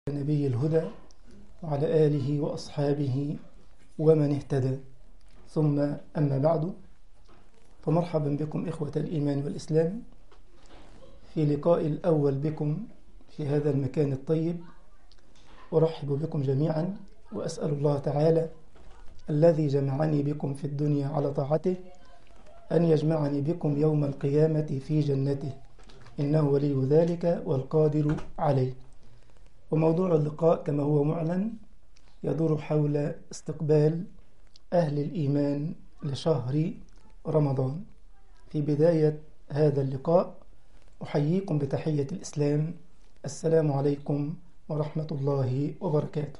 نبي الهدى وعلى آله وأصحابه ومن اهتدى، ثم أما بعد، فمرحبا بكم إخوة الإيمان والإسلام في لقاء الأول بكم في هذا المكان الطيب. أرحب بكم جميعا وأسأل الله تعالى الذي جمعني بكم في الدنيا على طاعته أن يجمعني بكم يوم القيامة في جنته، إنه ولي ذلك والقادر عليه. وموضوع اللقاء كما هو معلن يدور حول استقبال أهل الإيمان لشهر رمضان. في بداية هذا اللقاء أحييكم بتحية الإسلام، السلام عليكم ورحمة الله وبركاته.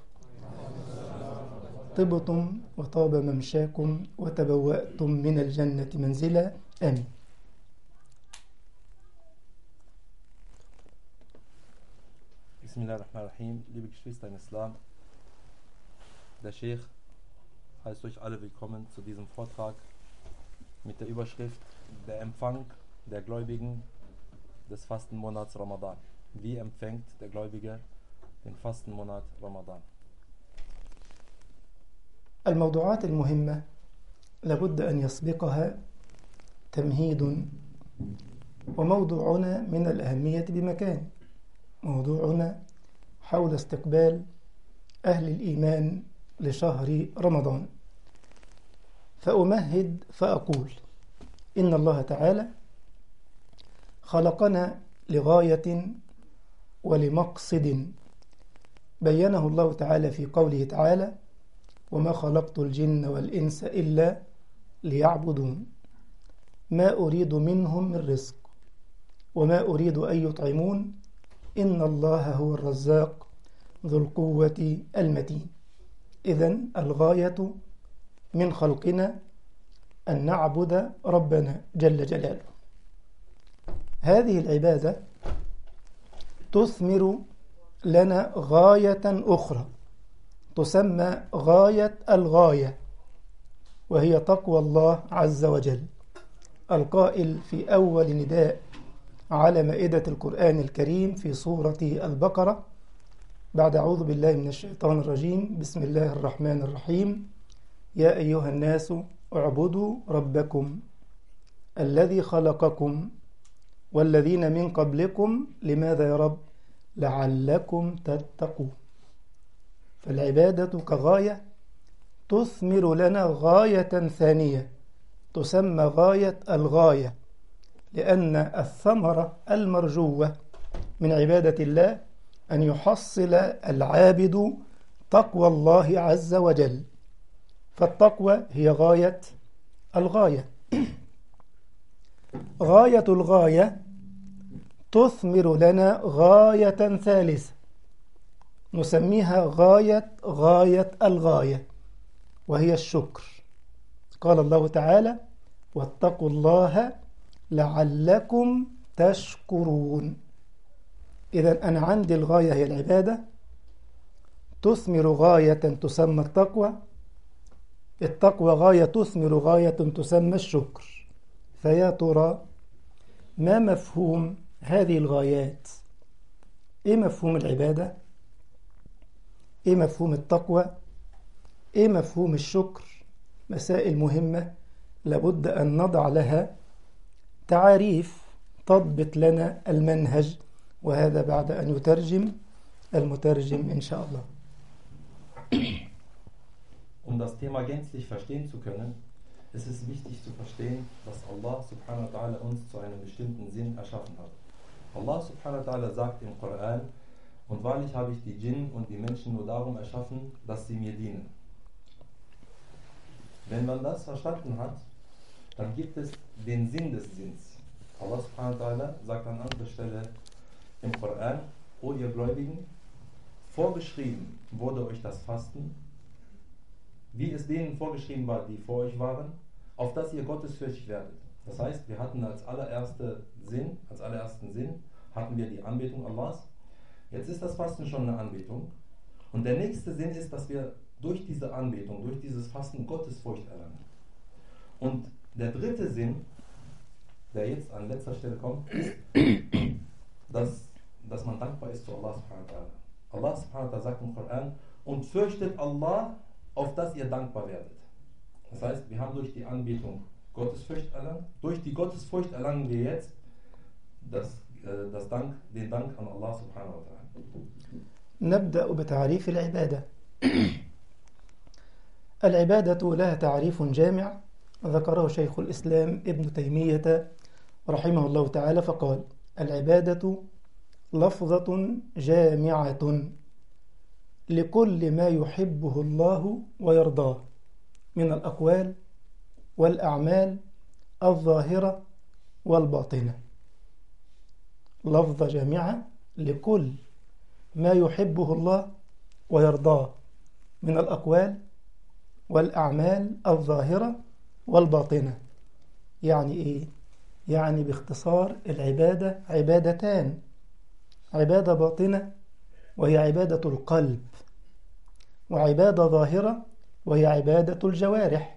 طبتم وطاب ممشاكم وتبوأتم من الجنة منزلا، آمين. Bismillahirrahmanirrahim. Liebe Geschwister im Islam, der Sheikh heißt euch alle willkommen zu diesem Vortrag mit der Überschrift Der Empfang der Gläubigen des Fastenmonats Ramadan. Wie empfängt der Gläubige den Fastenmonat Ramadan? الموضوعات المهمة لابد أن يسبقها تمهيد، وموضوعنا من الأهمية بمكان. موضوعنا حول استقبال أهل الإيمان لشهر رمضان. فأمهد فأقول إن الله تعالى خلقنا لغاية ولمقصد بينه الله تعالى في قوله تعالى: وما خلقت الجن والإنس إلا ليعبدون ما أريد منهم من رزق وما أريد أن يطعمون إن الله هو الرزاق ذو القوة المتين. إذن الغاية من خلقنا أن نعبد ربنا جل جلاله. هذه العبادة تثمر لنا غاية أخرى تسمى غاية الغاية، وهي تقوى الله عز وجل، القائل في أول نداء على مائدة القرآن الكريم في سورة البقرة بعد أعوذ بالله من الشيطان الرجيم: بسم الله الرحمن الرحيم، يا أيها الناس اعبدوا ربكم الذي خلقكم والذين من قبلكم. لماذا يا رب؟ لعلكم تتقون. فالعبادة كغاية تثمر لنا غاية ثانية تسمى غاية الغاية، لأن الثمرة المرجوة من عبادة الله أن يحصل العابد تقوى الله عز وجل، فالتقوى هي غاية الغاية. غاية الغاية تثمر لنا غاية ثالثة نسميها غاية الغاية، وهي الشكر. قال الله تعالى: واتقوا الله لعلكم تشكرون. إذن أنا عندي الغاية هي العبادة، تثمر غاية تسمى التقوى، التقوى غاية تثمر غاية تسمى الشكر. فيا ترى ما مفهوم هذه الغايات؟ إيه مفهوم العبادة؟ إيه مفهوم التقوى؟ إيه مفهوم الشكر؟ مسائل مهمة لابد أن نضع لها تعاريف تضبط لنا المنهج، وهذا بعد أن يترجم المترجم إن شاء الله. Um das Thema gänzlich verstehen zu können, ist es wichtig zu verstehen, dass Allah subhanahu wa ta'ala uns zu einem bestimmten Sinn erschaffen hat. Allah subhanahu wa ta'ala sagt im Koran: Und wahrlich habe ich die Djinn und die Menschen nur darum erschaffen, dass sie mir dienen. Wenn man das verstanden hat, dann gibt es den Sinn des Sinns. Allah subhanahu wa ta'ala sagt an anderer Stelle im Koran: O ihr Gläubigen, vorgeschrieben wurde euch das Fasten, wie es denen vorgeschrieben war, die vor euch waren, auf dass ihr gottesfürchtig werdet. Das heißt, wir hatten als allerersten Sinn hatten wir die Anbetung Allahs. Jetzt ist das Fasten schon eine Anbetung. Und der nächste Sinn ist, dass wir durch diese Anbetung, durch dieses Fasten Gottesfurcht erlangen. Und der dritte Sinn, der jetzt an letzter Stelle kommt, ist, dass man dankbar ist zu Allah subhanahu wa ta'ala. Allah subhanahu wa ta'ala sagt im Koran, und fürchtet Allah, auf das ihr dankbar werdet. Das heißt, wir haben durch die Anbetung Gottesfurcht erlangt. Durch die Gottesfurcht erlangen wir jetzt den Dank an Allah subhanahu wa ta'ala. نبدأ بتعريف العبادة. العبادة لها تعريف جامع ذكره شيخ الإسلام ابن تيمية رحمه الله تعالى فقال: العبادة لفظة جامعة لكل ما يحبه الله ويرضاه من الأقوال والأعمال الظاهرة والباطنة. لفظة جامعة لكل ما يحبه الله ويرضاه من الأقوال والأعمال الظاهرة والباطنة. يعني إيه؟ يعني باختصار العبادة عبادتان: عبادة باطنة وهي عبادة القلب، وعبادة ظاهرة وهي عبادة الجوارح.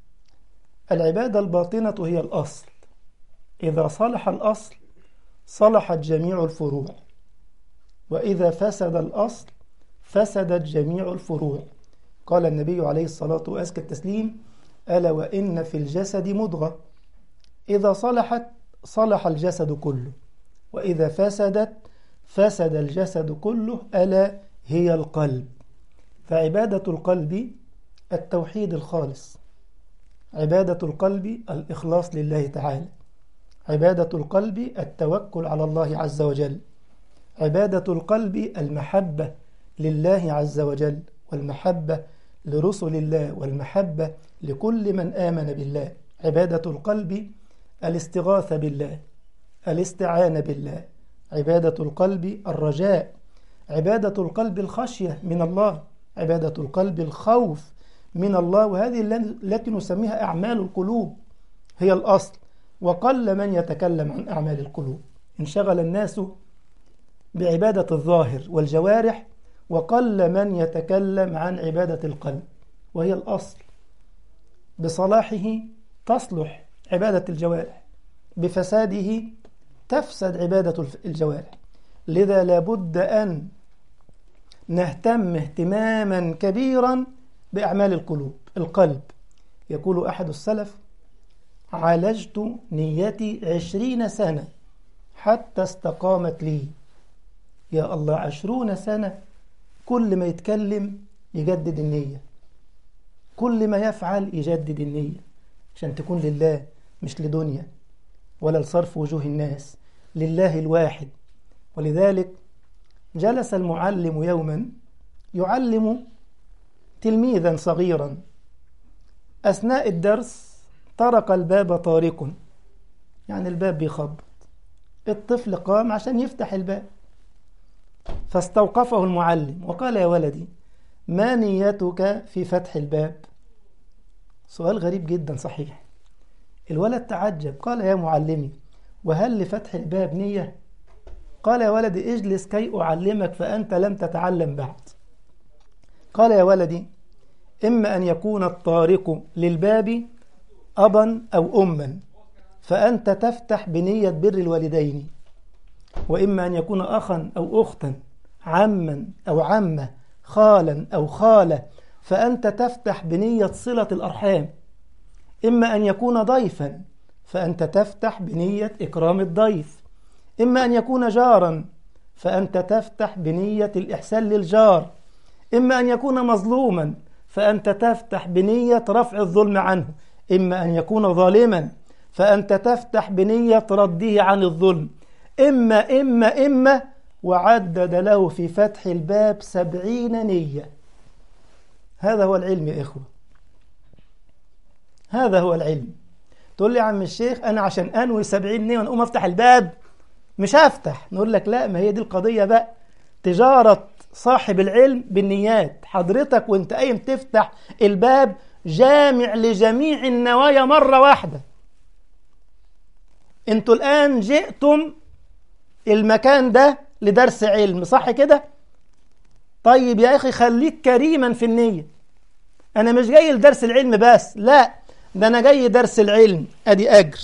العبادة الباطنة هي الأصل، إذا صلح الأصل صلحت جميع الفروع، وإذا فسد الأصل فسدت جميع الفروع. قال النبي عليه الصلاة وأزكى التسليم: ألا وإن في الجسد مضغة إذا صلحت صلح الجسد كله، وإذا فسدت فسد الجسد كله، ألا هي القلب. فعبادة القلب التوحيد الخالص، عبادة القلب الإخلاص لله تعالى، عبادة القلب التوكل على الله عز وجل، عبادة القلب المحبة لله عز وجل، والمحبة لرسل الله، والمحبة لكل من آمن بالله. عبادة القلب الاستغاثة بالله، الاستعانة بالله، عبادة القلب الرجاء، عبادة القلب الخشية من الله، عبادة القلب الخوف من الله. وهذه التي نسميها أعمال القلوب هي الأصل، وقل من يتكلم عن أعمال القلوب. انشغل الناس بعبادة الظاهر والجوارح، وقل من يتكلم عن عبادة القلب وهي الأصل. بصلاحه تصلح عبادة الجوارح، بفساده تفسد عبادة الجوارح. لذا لابد أن نهتم اهتماما كبيرا بأعمال القلب. يقول أحد السلف: عالجت نيتي 20 سنة حتى استقامت لي. يا الله، 20 سنة كل ما يتكلم يجدد النية، كل ما يفعل يجدد النية، عشان تكون لله مش لدنيا ولا لصرف وجوه الناس، لله الواحد. ولذلك جلس المعلم يوما يعلم تلميذا صغيرا، أثناء الدرس طرق الباب طارق، يعني الباب بيخبط، الطفل قام عشان يفتح الباب، فاستوقفه المعلم وقال: يا ولدي، ما نيتك في فتح الباب؟ سؤال غريب جدا صحيح. الولد تعجب، قال: يا معلمي، وهل لفتح الباب نية؟ قال: يا ولدي اجلس كي أعلمك، فأنت لم تتعلم بعد. قال: يا ولدي، إما أن يكون الطارق للباب أبا أو أما، فأنت تفتح بنية بر الوالدين، وإما أن يكون أخا أو أختا، عما أو عمة، خالا أو خالة، فأنت تفتح بنية صلة الأرحام. إما أن يكون ضيفا، فأنت تفتح بنية إكرام الضيف. إما أن يكون جارا، فأنت تفتح بنية الإحسان للجار. إما أن يكون مظلوما، فأنت تفتح بنية رفع الظلم عنه. إما أن يكون ظالما، فأنت تفتح بنية رده عن الظلم. إما وعدد له في فتح الباب 70 نية. هذا هو العلم يا إخوة، هذا هو العلم. تقول لي يا عم الشيخ أنا عشان أنوي 70 نية ونقوم أفتح الباب مش هفتح. نقول لك لا، ما هي دي القضية بقى، تجارة صاحب العلم بالنيات. حضرتك وانت قايم تفتح الباب جامع لجميع النوايا مرة واحدة. انتوا الآن جئتم المكان ده لدرس علم، صح كده؟ طيب يا أخي خليك كريما في النية. أنا مش جاي لدرس العلم بس، لا، ده أنا جاي درس العلم أدي أجر،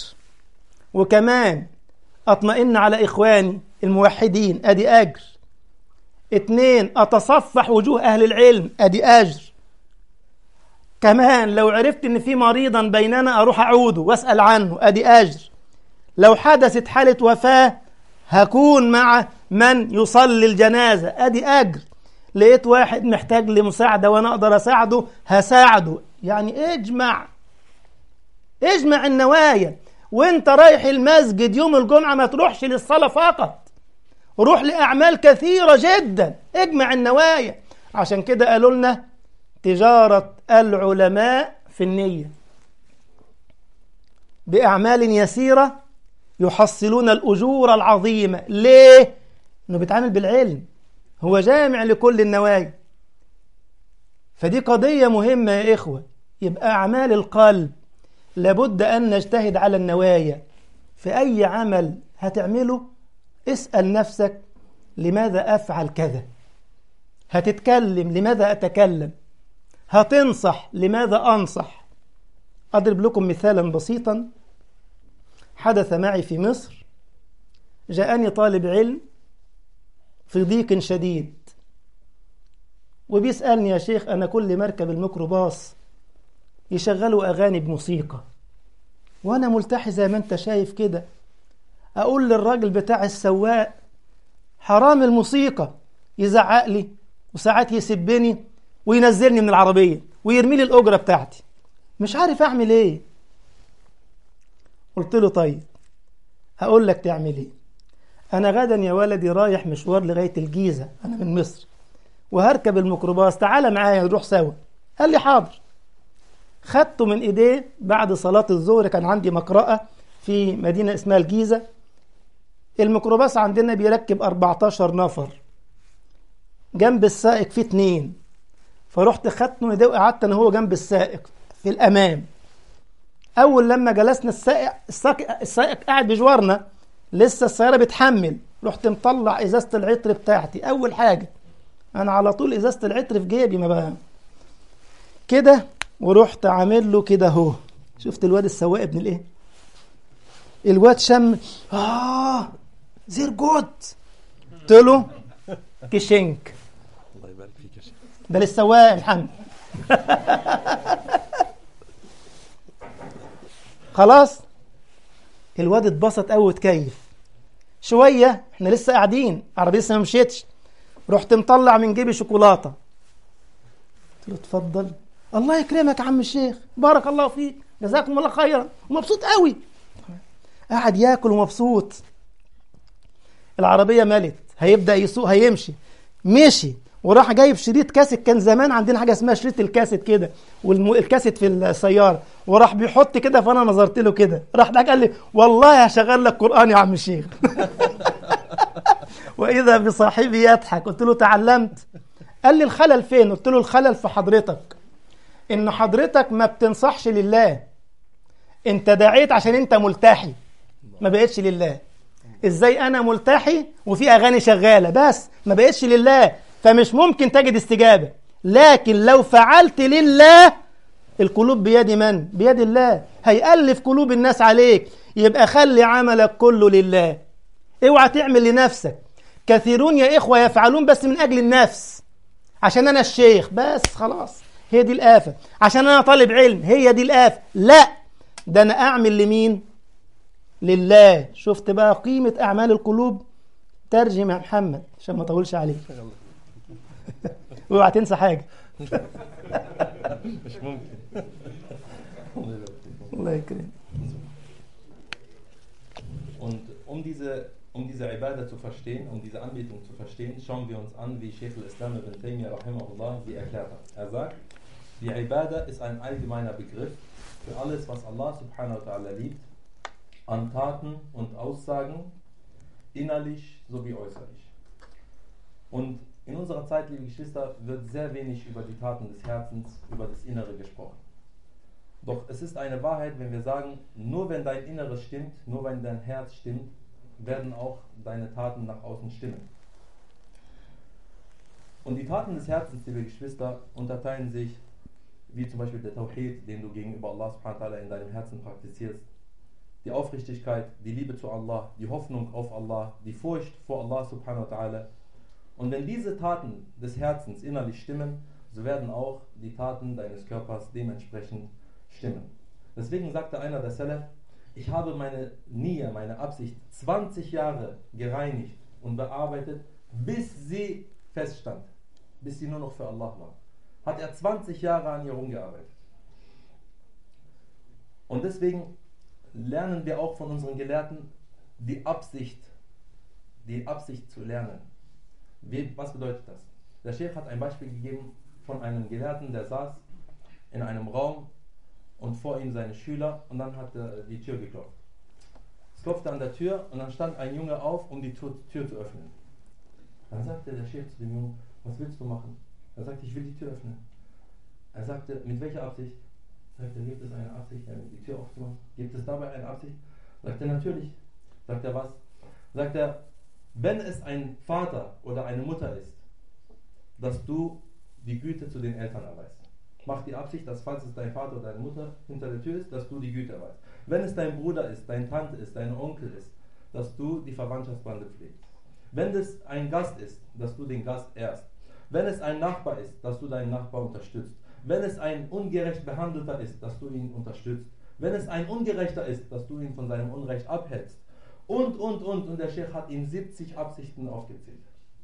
وكمان أطمئن على إخواني الموحدين أدي أجر. 2 أتصفح وجوه أهل العلم، أدي أجر. كمان لو عرفت إن في مريضا بيننا أروح أعوده وأسأل عنه، أدي أجر. لو حدثت حالة وفاة هكون مع من يصلي الجنازة، أدي أجر. لقيت واحد محتاج لمساعدة وأنا أقدر أساعده هساعده. يعني اجمع النوايا. وانت رايح المسجد يوم الجمعة ما تروحش للصلاة فقط، روح لأعمال كثيرة جدا، اجمع النوايا. عشان كده قالوا لنا تجارة العلماء في النية، بأعمال يسيرة يحصلون الأجور العظيمة. ليه؟ إنه بيتعامل بالعلم، هو جامع لكل النوايا. فدي قضية مهمة يا إخوة. يبقى أعمال القلب لابد أن نجتهد على النوايا. في أي عمل هتعمله اسأل نفسك لماذا أفعل كذا؟ هتتكلم لماذا أتكلم؟ هتنصح لماذا أنصح؟ أضرب لكم مثالا بسيطا حدث معي في مصر. جاءني طالب علم في ضيق شديد وبيسألني يا شيخ أنا كل مركب الميكروباص يشغلوا أغاني بموسيقى وأنا ملتحي زي ما أنت شايف كده. أقول للراجل بتاع السواق حرام الموسيقى، يزعق لي وساعات يسبني وينزلني من العربية ويرمي لي الأجرة بتاعتي، مش عارف أعمل إيه. قلت له طيب هقول لك تعمل إيه. أنا غدا يا ولدي رايح مشوار لغاية الجيزة، أنا من مصر، وهركب الميكروباص، تعال معايا نروح سوا. قال لي حاضر. خدته من إيديه بعد صلاة الظهر، كان عندي مقرأة في مدينة اسمها الجيزة. الميكروباص عندنا بيركب 14 نفر، جنب السائق فيه 2. فرحت خدته من إيديه وقعدت أنا هو جنب السائق في الأمام. أول لما جلسنا السائق قاعد بجوارنا، لسه السيارة بتحمل، رحت مطلع إزازة العطر بتاعتي. أول حاجة أنا على طول إزازة العطر في جيبي ما بقى كده، ورحت عامل له كده اهو. شفت الواد السواق ابن الايه؟ الواد شم زير جود. قلت له كشنك. الله يبارك فيك يا شيخ. ده للسواق يا محمد. خلاص الواد اتبسط قوي واتكيف. شويه احنا لسه قاعدين، عربيه لسه ما مشيتش، رحت مطلع من جيبي شوكولاته. قلت له اتفضل. الله يكرمك يا عم الشيخ، بارك الله فيك، جزاكم الله خيرا. ومبسوط قوي، قاعد ياكل ومبسوط. العربيه ملت، هيبدا يسوق، هيمشي. مشي وراح جايب شريط كاسيت. كان زمان عندنا حاجه اسمها شريط الكاسيت كده، والكاسيت في السياره، وراح بيحط كده. فانا نظرت له كده، راح ده قال لي والله هشغل لك قران يا عم الشيخ. واذا بصاحبي يضحك. قلت له تعلمت؟ قال لي الخلل فين؟ قلت له الخلل في حضرتك، إن حضرتك ما بتنصحش لله. أنت دعيت عشان أنت ملتحي، ما بقتش لله. إزاي أنا ملتحي وفي أغاني شغالة بس ما بقتش لله؟ فمش ممكن تجد استجابة. لكن لو فعلت لله، القلوب بيد من؟ بيد الله. هيألف قلوب الناس عليك. يبقى خلي عملك كله لله، اوعى تعمل لنفسك. كثيرون يا إخوة يفعلون بس من أجل النفس، عشان أنا الشيخ بس خلاص، هي دي الآفة. عشان أنا طالب علم، هي دي الآفة. لا، ده أنا أعمل لمين؟ لله. شفت بقى قيمة أعمال القلوب؟ ترجم يا محمد عشان ما أطولش عليك. اوعى تنسى حاجة. مش ممكن. الله يكرمك. Und um diese Ibadah zu verstehen, um diese Anbetung zu verstehen, schauen wir uns an, wie Sheikh al-Islam ibn Taymiyyah rahimahullah sie erklärt hat. Er sagt, die Ibadah ist ein allgemeiner Begriff für alles, was Allah subhanahu wa ta'ala liebt, an Taten und Aussagen, innerlich sowie äußerlich. Und in unserer Zeit, liebe Geschwister, wird sehr wenig über die Taten des Herzens, über das Innere gesprochen. Doch es ist eine Wahrheit, wenn wir sagen, nur wenn dein Inneres stimmt, nur wenn dein Herz stimmt, werden auch deine Taten nach außen stimmen. Und die Taten des Herzens, liebe Geschwister, unterteilen sich, wie zum Beispiel der Tawhid, den du gegenüber Allah subhanahu wa ta'ala in deinem Herzen praktizierst, die Aufrichtigkeit, die Liebe zu Allah, die Hoffnung auf Allah, die Furcht vor Allah subhanahu wa ta'ala Und wenn diese Taten des Herzens innerlich stimmen, so werden auch die Taten deines Körpers dementsprechend stimmen. Deswegen sagte einer der Salaf, ich habe meine Nia, meine Absicht 20 Jahre gereinigt und bearbeitet, bis sie feststand, bis sie nur noch für Allah war. Hat er 20 Jahre an ihr rumgearbeitet. Und deswegen lernen wir auch von unseren Gelehrten die Absicht zu lernen. Was bedeutet das? Der Sheikh hat ein Beispiel gegeben von einem Gelehrten, der saß in einem Raum und vor ihm seine Schüler und dann hat er die Tür geklopft. Es klopfte an der Tür und dann stand ein Junge auf, um die Tür zu öffnen. Dann sagte der Sheikh zu dem Jungen, was willst du machen? Er sagte, ich will die Tür öffnen. Er sagte, mit welcher Absicht? Sagt er, gibt es eine Absicht, die Tür aufzumachen? Gibt es dabei eine Absicht? Sagt er, natürlich. Sagt er, was? Sagt er, wenn es ein Vater oder eine Mutter ist, dass du die Güte zu den Eltern erweist. Mach die Absicht, dass falls es dein Vater oder deine Mutter hinter der Tür ist, dass du die Güte erweist. Wenn es dein Bruder ist, deine Tante ist, dein Onkel ist, dass du die Verwandtschaftsbande pflegst. Wenn es ein Gast ist, dass du den Gast ehrst. Wenn es ein Nachbar ist, dass du deinen Nachbar unterstützt. Wenn es ein ungerecht Behandelter ist, dass du ihn unterstützt. Wenn es ein Ungerechter ist, dass du ihn von seinem Unrecht abhältst. Und der Sheikh hat ihm 70 Absichten aufgezählt.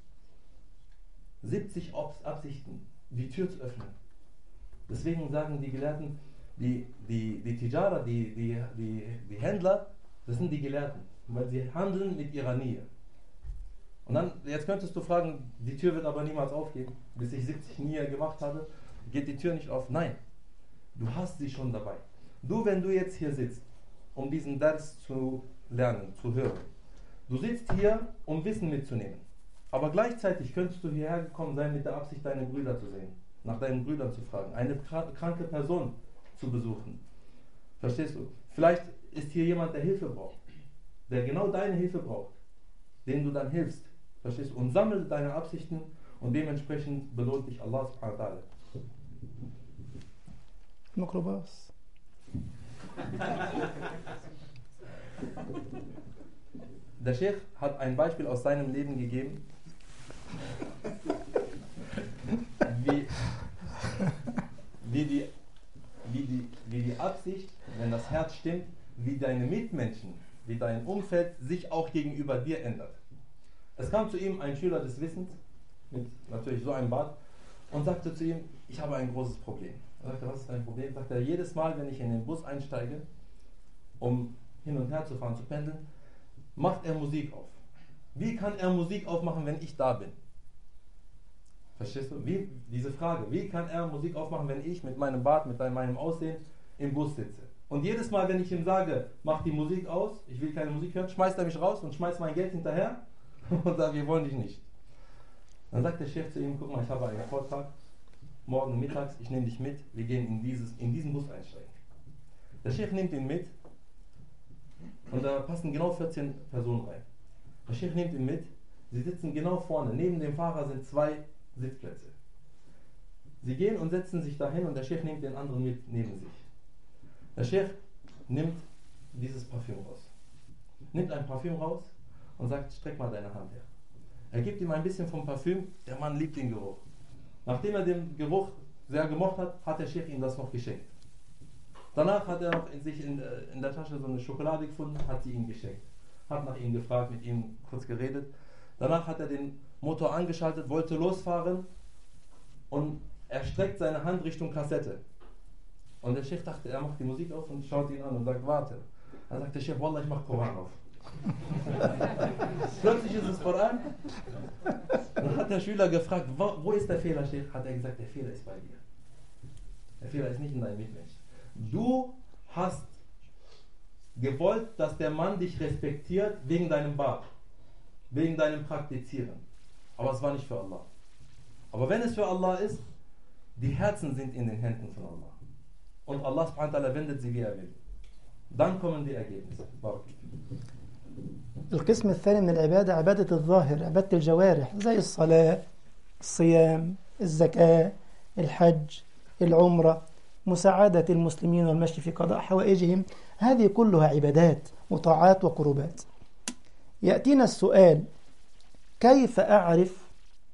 70 Absichten, die Tür zu öffnen. Deswegen sagen die Gelehrten, die Tijara, die Händler, das sind die Gelehrten, weil sie handeln mit ihrer Nähe. Und dann, jetzt könntest du fragen, die Tür wird aber niemals aufgehen. Bis ich 70 Nähe gemacht habe, geht die Tür nicht auf. Nein, du hast sie schon dabei. Du, wenn du jetzt hier sitzt, um diesen Dars zu lernen, zu hören. Du sitzt hier, um Wissen mitzunehmen. Aber gleichzeitig könntest du hierher gekommen sein mit der Absicht, deine Brüder zu sehen, nach deinen Brüdern zu fragen, eine kranke Person zu besuchen. Verstehst du? Vielleicht ist hier jemand, der Hilfe braucht, der genau deine Hilfe braucht, dem du dann hilfst. Verstehst du? Und sammle deine Absichten und dementsprechend belohnt dich Allah subhanahu wa ta'ala. Mikrobas. Der Sheikh hat ein Beispiel aus seinem Leben gegeben, wie die Absicht, wenn das Herz stimmt, wie deine Mitmenschen, wie dein Umfeld sich auch gegenüber dir ändert. Es kam zu ihm ein Schüler des Wissens, mit natürlich so einem Bart, und sagte zu ihm, ich habe ein großes Problem. Er sagte, was ist dein Problem? Sagt er, jedes Mal, wenn ich in den Bus einsteige, um hin und her zu fahren, zu pendeln, macht er Musik auf. Wie kann er Musik aufmachen, wenn ich da bin? Verstehst du? Diese Frage, wie kann er Musik aufmachen, wenn ich mit meinem Bart, mit meinem Aussehen im Bus sitze? Und jedes Mal, wenn ich ihm sage, mach die Musik aus, ich will keine Musik hören, schmeißt er mich raus und schmeißt mein Geld hinterher und sagt, wir wollen dich nicht. Dann sagt der Chef zu ihm, guck mal, ich habe einen Vortrag, morgen mittags, ich nehme dich mit, wir gehen in diesen Bus einsteigen. Der Chef nimmt ihn mit und da passen genau 14 Personen rein. Der Chef nimmt ihn mit, sie sitzen genau vorne, neben dem Fahrer sind 2 Sitzplätze. Sie gehen und setzen sich dahin und der Chef nimmt den anderen mit neben sich. Der Chef nimmt dieses Parfüm raus. Nimmt ein Parfüm raus und sagt, streck mal deine Hand her. Er gibt ihm ein bisschen vom Parfüm, der Mann liebt den Geruch. Nachdem er den Geruch sehr gemocht hat, hat der Chef ihm das noch geschenkt. Danach hat er noch sich in der Tasche so eine Schokolade gefunden, hat sie ihm geschenkt. Hat nach ihm gefragt, mit ihm kurz geredet. Danach hat er den Motor angeschaltet, wollte losfahren und er streckt seine Hand Richtung Kassette. Und der Chef dachte, er macht die Musik auf und schaut ihn an und sagt, warte. Dann sagt der Chef, Wallah, ich mach Koran auf. Plötzlich ist es Koran. Dann hat der Schüler gefragt, wo ist der Fehler, Chef? Hat er gesagt, der Fehler ist bei dir. Der Fehler ist nicht in deinem Mitmensch. Du hast gewollt, dass der Mann dich respektiert wegen deinem Bart, wegen deinem Praktizieren. Aber es war nicht für Allah. Aber wenn es für Allah ist, die Herzen sind in den Händen von Allah. Und Allah subhanahu wa ta'ala wendet sie, wie er will. Dann kommen die Ergebnisse. القسم الثاني من العبادة عبادة الظاهر، عبادة الجوارح زي الصلاة، الصيام، الزكاة، الحج، العمرة، مساعدة المسلمين والمشي في قضاء حوائجهم. هذه كلها عبادات وطاعات وقربات. يأتينا السؤال: كيف أعرف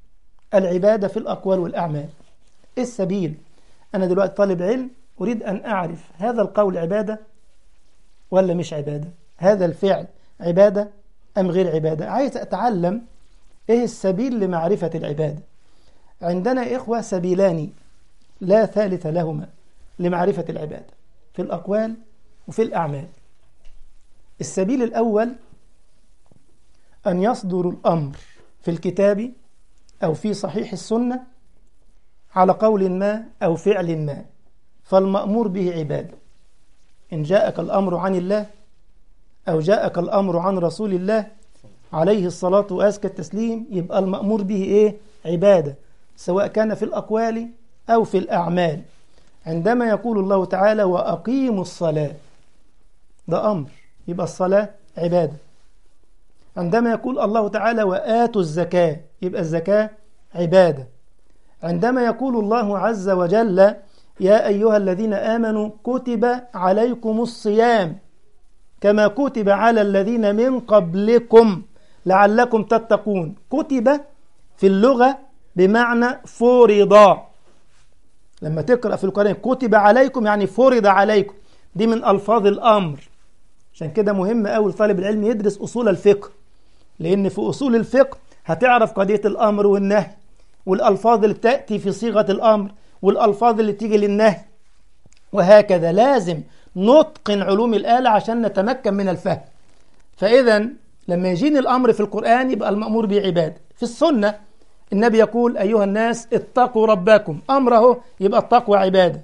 العبادة في الأقوال والأعمال. إيه السبيل؟ أنا دلوقتي طالب علم أريد أن أعرف هذا القول عبادة ولا مش عبادة، هذا الفعل عبادة أم غير عبادة. عايز أتعلم إيه السبيل لمعرفة العبادة. عندنا إخوة سبيلان لا ثالث لهما لمعرفة العبادة في الأقوال وفي الأعمال. السبيل الأول أن يصدر الأمر في الكتاب أو في صحيح السنة على قول ما أو فعل ما، فالمأمور به عبادة. إن جاءك الأمر عن الله أو جاءك الأمر عن رسول الله عليه الصلاة وأزكى التسليم، يبقى المأمور به إيه؟ عبادة، سواء كان في الأقوال أو في الأعمال. عندما يقول الله تعالى وأقيموا الصلاة، ده أمر، يبقى الصلاة عبادة. عندما يقول الله تعالى وآتوا الزكاة، يبقى الزكاة عبادة. عندما يقول الله عز وجل يا أيها الذين آمنوا كتب عليكم الصيام كما كتب على الذين من قبلكم لعلكم تتقون، كتب في اللغة بمعنى فرض. لما تقرأ في القرآن كتب عليكم يعني فرض عليكم، دي من ألفاظ الأمر. عشان كده مهم أوي طالب العلم يدرس أصول الفقه، لأن في أصول الفقه هتعرف قضية الأمر والنهي والألفاظ اللي تأتي في صيغة الأمر والألفاظ اللي تيجي للنهي، وهكذا. لازم نتقن علوم الآلة عشان نتمكن من الفهم. فإذا لما يجيني الأمر في القرآن يبقى المأمور به عبادة. في السنة النبي يقول أيها الناس اتقوا ربكم، أمره يبقى التقوى عبادة.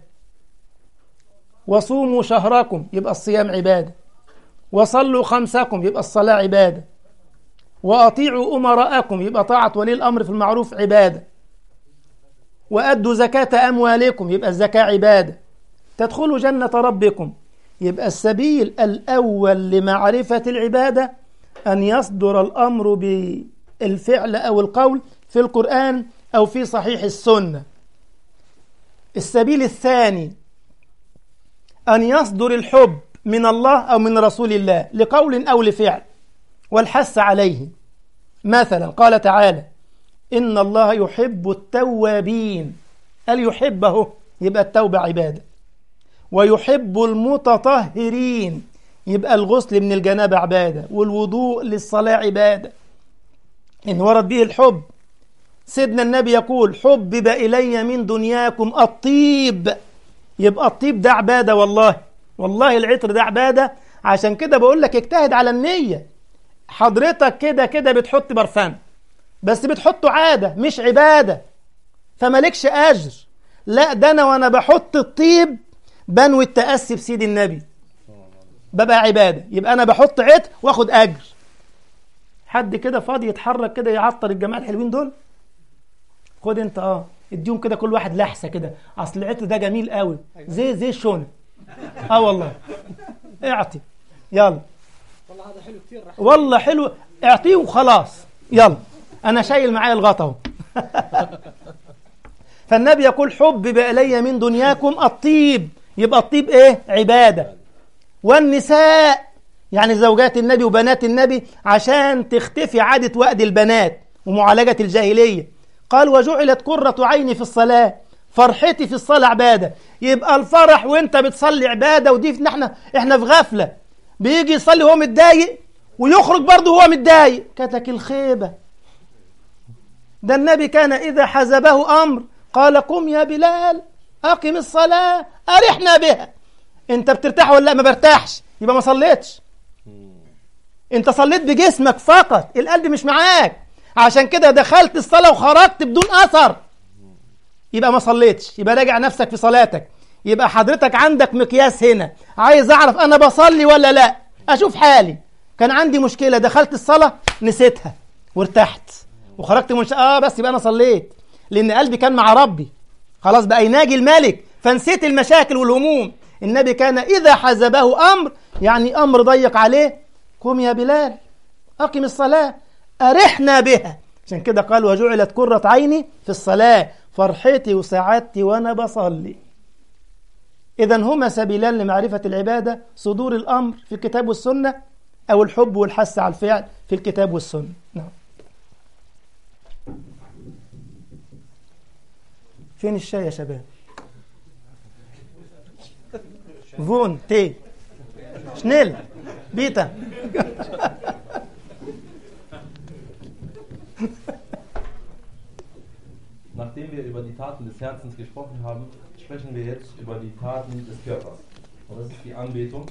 وصوموا شهركم، يبقى الصيام عبادة. وصلوا خمسكم، يبقى الصلاة عبادة. وأطيعوا أمراءكم، يبقى طاعة ولي الأمر في المعروف عبادة. وأدوا زكاة أموالكم، يبقى الزكاة عبادة. تدخلوا جنة ربكم. يبقى السبيل الأول لمعرفة العبادة أن يصدر الأمر بالفعل أو القول في القرآن أو في صحيح السنة. السبيل الثاني أن يصدر الحب من الله أو من رسول الله لقول أو لفعل والحث عليه. مثلا قال تعالى إن الله يحب التوابين، قال يحبه يبقى التوبة عبادة. ويحب المتطهرين، يبقى الغسل من الجنابة عبادة، والوضوء للصلاة عبادة إن ورد به الحب. سيدنا النبي يقول حبب إلي من دنياكم الطيب، يبقى الطيب ده عبادة. والله العطر ده عبادة. عشان كده بقول لك اجتهد على النية. حضرتك كده بتحط برفان بس بتحطه عادة مش عبادة، فمالكش أجر. لا، ده أنا وأنا بحط الطيب بنوي التأسي بسيد النبي، ببقى عبادة. يبقى أنا بحط عطر واخد أجر. حد كده فاضي يتحرك كده يعطر الجماعة الحلوين دول؟ خد انت اديهم كده كل واحد لحسة كده، أصل العطر ده جميل قوي زي الشونة. والله اعطي يلا، والله هذا حلو كتير، والله حلو، اعطيه وخلاص يلا، أنا شايل معايا الغطا. فالنبي يقول حبب إلي من دنياكم الطيب، يبقى الطيب إيه؟ عبادة. والنساء يعني زوجات النبي وبنات النبي عشان تختفي عادة وأد البنات ومعالجة الجاهلية. قال وجعلت قرة عيني في الصلاة، فرحتي في الصلاة عبادة. يبقى الفرح وانت بتصلي عبادة. ودي احنا في غفلة، بيجي يصلي وهو متضايق ويخرج برضه وهو متضايق، كتك الخيبة. ده النبي كان إذا حزبه أمر قال قم يا بلال أقم الصلاة أرحنا بها. انت بترتاح ولا لا؟ ما برتاحش، يبقى ما صليتش. انت صليت بجسمك فقط، القلب مش معاك. عشان كده دخلت الصلاة وخرجت بدون أثر، يبقى ما صليتش. يبقى راجع نفسك في صلاتك. يبقى حضرتك عندك مقياس هنا، عايز أعرف أنا بصلي ولا لا، أشوف حالي. كان عندي مشكلة، دخلت الصلاة نسيتها وارتحت وخرجت من بس يبقى أنا صليت، لأن قلبي كان مع ربي، خلاص بقى يناجي الملك، فنسيت المشاكل والهموم. النبي كان إذا حزبه أمر، يعني أمر ضيق عليه، قم يا بلال أقم الصلاة أرحنا بها. عشان كده قال وجعلت قرة عيني في الصلاة، فرحتي وسعادتي وأنا بصلي. إذن هما سبيلان لمعرفة العبادة، صدور الأمر في الكتاب والسنة أو الحب والحث على الفعل في الكتاب والسنة. نعم. فين الشاي يا شباب؟ فون تي شنيل بيتا. Nachdem wir über die Taten des Herzens gesprochen haben, sprechen wir jetzt über die Taten des Körpers. Und das ist die Anbetung.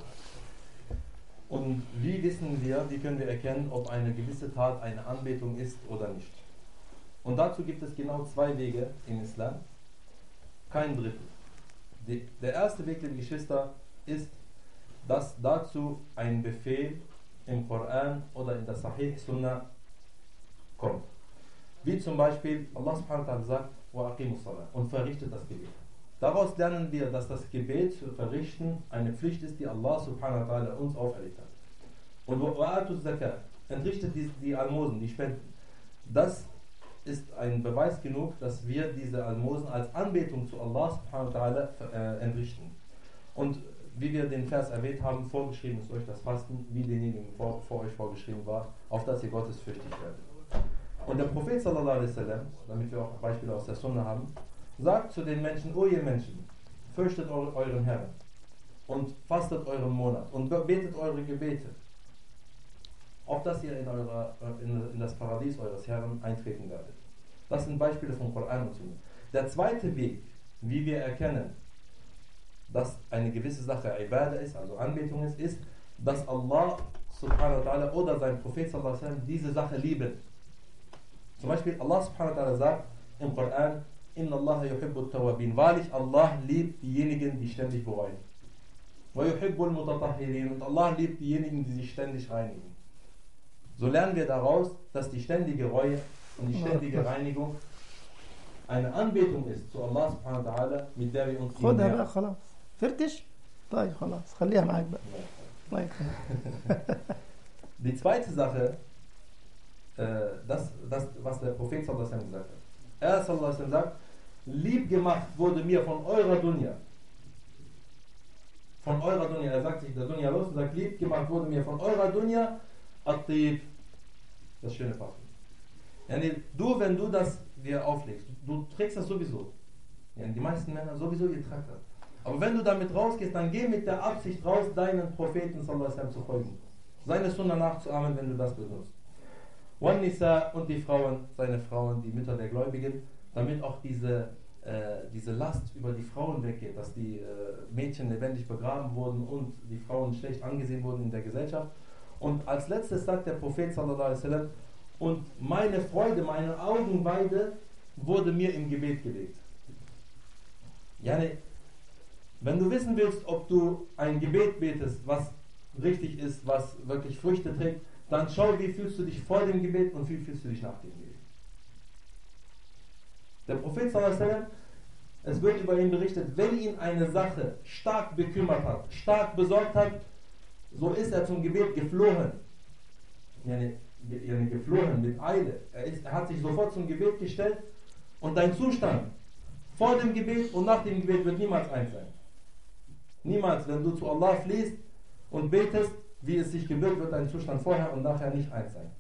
Und wie wissen wir, wie können wir erkennen, ob eine gewisse Tat eine Anbetung ist oder nicht? Und dazu gibt es genau zwei Wege im Islam, kein dritten. Der erste Weg, liebe Geschwister, ist, dass dazu ein Befehl im Koran oder in der Sahih Sunnah kommt. Wie zum Beispiel Allah subhanahu wa ta'ala sagt, وَأَقِيمُوا الصَّلَاةَ und verrichtet das Gebet. Daraus lernen wir, dass das Gebet zu verrichten eine Pflicht ist, die Allah subhanahu wa ta'ala uns auferlegt hat. Und وَآتُوا الزَّكَاةَ entrichtet die Almosen, die Spenden. Das ist ein Beweis genug, dass wir diese Almosen als Anbetung zu Allah subhanahu wa ta'ala entrichten. Und wie wir den Vers erwähnt haben, vorgeschrieben ist euch das Fasten, wie denjenigen vor euch vorgeschrieben war, auf dass ihr gottesfürchtig werdet. Und der Prophet sallallahu alaihi wasallam, damit wir auch Beispiele aus der Sunna haben, sagt zu den Menschen, o ihr Menschen, fürchtet euren Herrn und fastet euren Monat und betet eure Gebete, auf dass ihr in das Paradies eures Herrn eintreten werdet. Das sind Beispiele vom Koran und Sunna. Der zweite Weg, wie wir erkennen, dass eine gewisse Sache Ibadah ist, also Anbetung ist, dass Allah subhanahu wa ta'ala oder sein Prophet sallallahu alaihi wasallam diese Sache lieben. Zum Beispiel Allah subhanahu wa ta'ala sagt im Koran, Inna Allah yuhibbu tawabin. Wahrlich, Allah liebt diejenigen, die ständig bereuen. Wa yuhibbu al-mutatahhirin. Und Allah liebt diejenigen, die sich ständig reinigen. So lernen wir daraus, dass die ständige Reue und die ständige Reinigung eine Anbetung ist zu Allah subhanahu wa ta'ala, mit der wir uns خدها بقى خلاص فرتش طيب خلاص خليها معاك بقى الله يكرمك. Die zweite Sache, das was der Prophet sallallahu alaihi wasallam gesagt hat. Er sallallahu alaihi wasallam sagt, lieb gemacht wurde mir von eurer Dunya. Von eurer Dunya. Er sagt sich der Dunya los und sagt, lieb gemacht wurde mir von eurer Dunya At-Tib, das schöne Parfüm. Yani du, wenn du das dir auflegst, du trägst das sowieso. Yani die meisten Männer sowieso, ihr tragt das. Aber wenn du damit rausgehst, dann geh mit der Absicht raus, deinen Propheten sallallahu alaihi wasallam zu folgen. Seine Sunna nachzuahmen, wenn du das benutzt. Wan-Nisa und die Frauen, seine Frauen, die Mütter der Gläubigen, damit auch diese Last über die Frauen weggeht, dass die Mädchen lebendig begraben wurden und die Frauen schlecht angesehen wurden in der Gesellschaft. Und als letztes sagt der Prophet sallallahu alaihi wasallam, und meine Freude, meine Augenweide wurde mir im Gebet gelegt. Yani, wenn du wissen willst, ob du ein Gebet betest, was richtig ist, was wirklich Früchte trägt, dann schau, wie fühlst du dich vor dem Gebet und wie fühlst du dich nach dem Gebet. Der Prophet sallallahu alaihi wasallam, es wird über ihn berichtet, wenn ihn eine Sache stark bekümmert hat, stark besorgt hat, so ist er zum Gebet geflohen. Geflohen mit Eile. Er hat sich sofort zum Gebet gestellt und dein Zustand vor dem Gebet und nach dem Gebet wird niemals eins sein. Niemals, wenn du zu Allah fließt und betest, wie es sich gebührt, wird dein Zustand vorher und nachher nicht eins sein.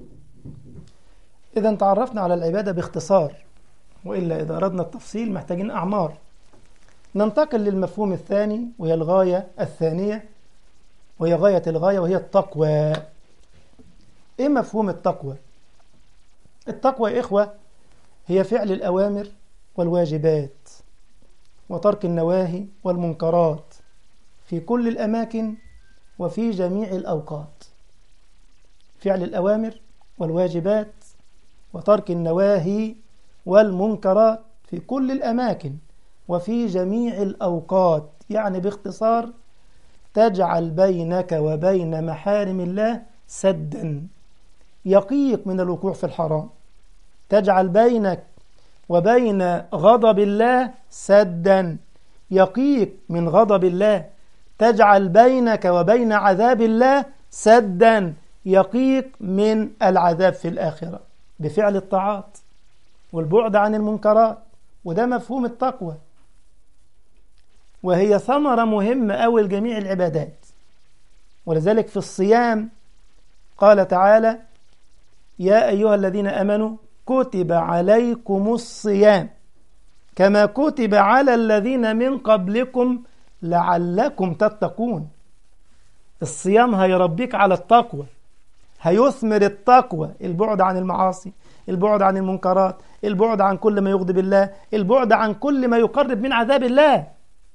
إذا تعرفنا على العبادة باختصار، وإلا إذا أردنا التفصيل محتاجين أعمار. ننتقل للمفهوم الثاني وهي الغاية الثانية وهي غاية الغاية وهي التقوى. إيه مفهوم التقوى؟ التقوى يا إخوة هي فعل الأوامر والواجبات وترك النواهي والمنكرات في كل الأماكن وفي جميع الأوقات. فعل الأوامر والواجبات وترك النواهي والمنكرات في كل الأماكن وفي جميع الأوقات. يعني باختصار تجعل بينك وبين محارم الله سدا يقيك من الوقوع في الحرام. تجعل بينك وبين غضب الله سدا يقيك من غضب الله. تجعل بينك وبين عذاب الله سدا يقيك من العذاب في الآخرة بفعل الطاعات والبعد عن المنكرات. وده مفهوم التقوى، وهي ثمرة مهمة أوي لجميع العبادات. ولذلك في الصيام قال تعالى يا أيها الذين آمنوا كتب عليكم الصيام كما كتب على الذين من قبلكم لعلكم تتقون. الصيام هيربيك على التقوى، هيثمر التقوى، البعد عن المعاصي، البعد عن المنكرات، البعد عن كل ما يغضب الله، البعد عن كل ما يقرب من عذاب الله.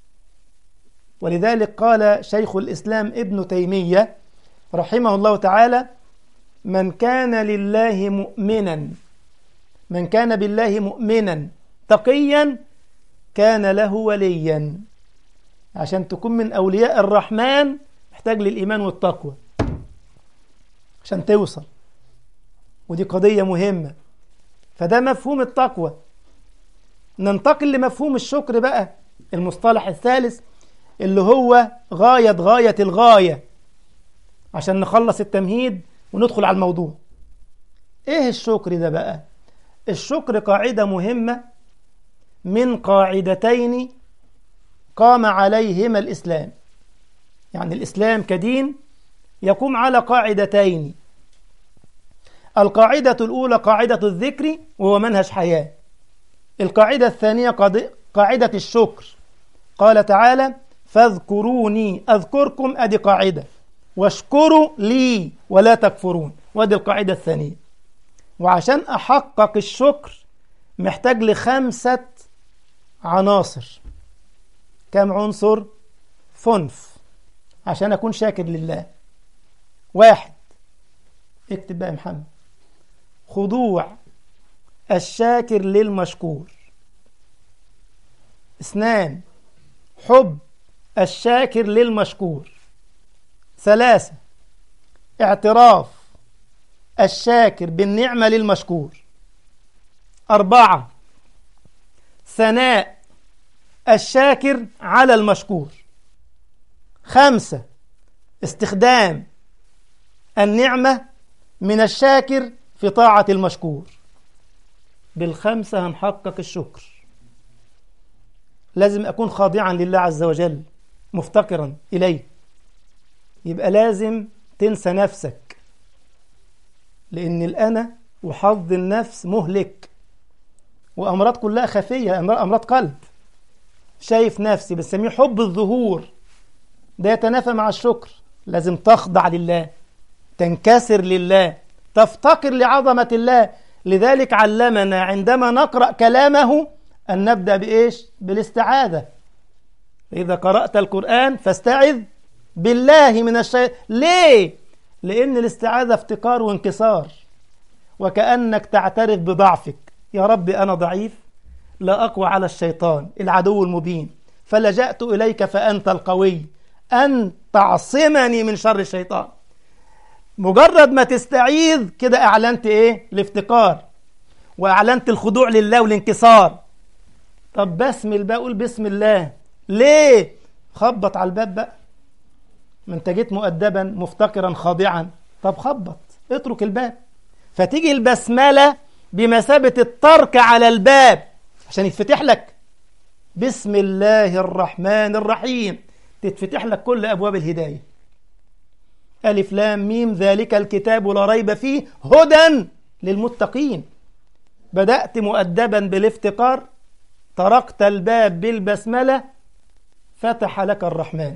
ولذلك قال شيخ الإسلام ابن تيمية رحمه الله تعالى: من كان لله مؤمنا، من كان بالله مؤمنا تقيا كان له وليا. عشان تكون من أولياء الرحمن محتاج للإيمان والتقوى عشان توصل، ودي قضية مهمة. فده مفهوم التقوى. ننتقل لمفهوم الشكر بقى، المصطلح الثالث اللي هو غاية الغاية، عشان نخلص التمهيد وندخل على الموضوع. ايه الشكر ده بقى؟ الشكر قاعدة مهمة من قاعدتين قام عليهما الإسلام. يعني الإسلام كدين يقوم على قاعدتين. القاعدة الأولى قاعدة الذكر وهو منهج حياة. القاعدة الثانية قاعدة الشكر. قال تعالى: فاذكروني أذكركم، أدي قاعدة، واشكروا لي ولا تكفرون، وادي القاعدة الثانية. وعشان أحقق الشكر محتاج ل5 عناصر. كم عنصر؟ 5 عشان أكون شاكر لله. 1، اكتب بقى يا محمد: خضوع الشاكر للمشكور. 2، حب الشاكر للمشكور. 3، اعتراف الشاكر بالنعمة للمشكور. 4، ثناء الشاكر على المشكور. 5، استخدام النعمة من الشاكر في طاعة المشكور. بال5 هنحقق الشكر. لازم أكون خاضعا لله عز وجل، مفتقرا إليه. يبقى لازم تنسى نفسك، لأن الأنا وحظ النفس مهلك، وأمراض كلها خفية، أمراض قلب. شايف نفسي بنسميه حب الظهور، ده يتنافى مع الشكر. لازم تخضع لله، تنكسر لله، تفتقر لعظمة الله. لذلك علمنا عندما نقرأ كلامه أن نبدأ بإيش؟ بالاستعاذة. إذا قرأت القرآن فاستعذ بالله من الشيطان. ليه؟ لأن الاستعاذة افتقار وانكسار، وكأنك تعترف بضعفك. يا رب أنا ضعيف، لا أقوى على الشيطان العدو المبين، فلجأت إليك فأنت القوي، أن تعصمني من شر الشيطان. مجرد ما تستعيذ كده أعلنت إيه؟ الافتقار، وأعلنت الخضوع لله والانكسار. طب بسمل بقى، قول بسم الله. ليه؟ خبط على الباب بقى، ما انت جيت مؤدبا مفتقرا خاضعا. طب خبط، اترك الباب. فتيجي البسملة بمثابة الترك على الباب عشان يتفتح لك. بسم الله الرحمن الرحيم، تتفتح لك كل أبواب الهداية. ألف لام ميم ذلك الكتاب لا ريب فيه هدى للمتقين. بدأت مؤدبا بالافتقار، طرقت الباب بالبسملة، فتح لك الرحمن.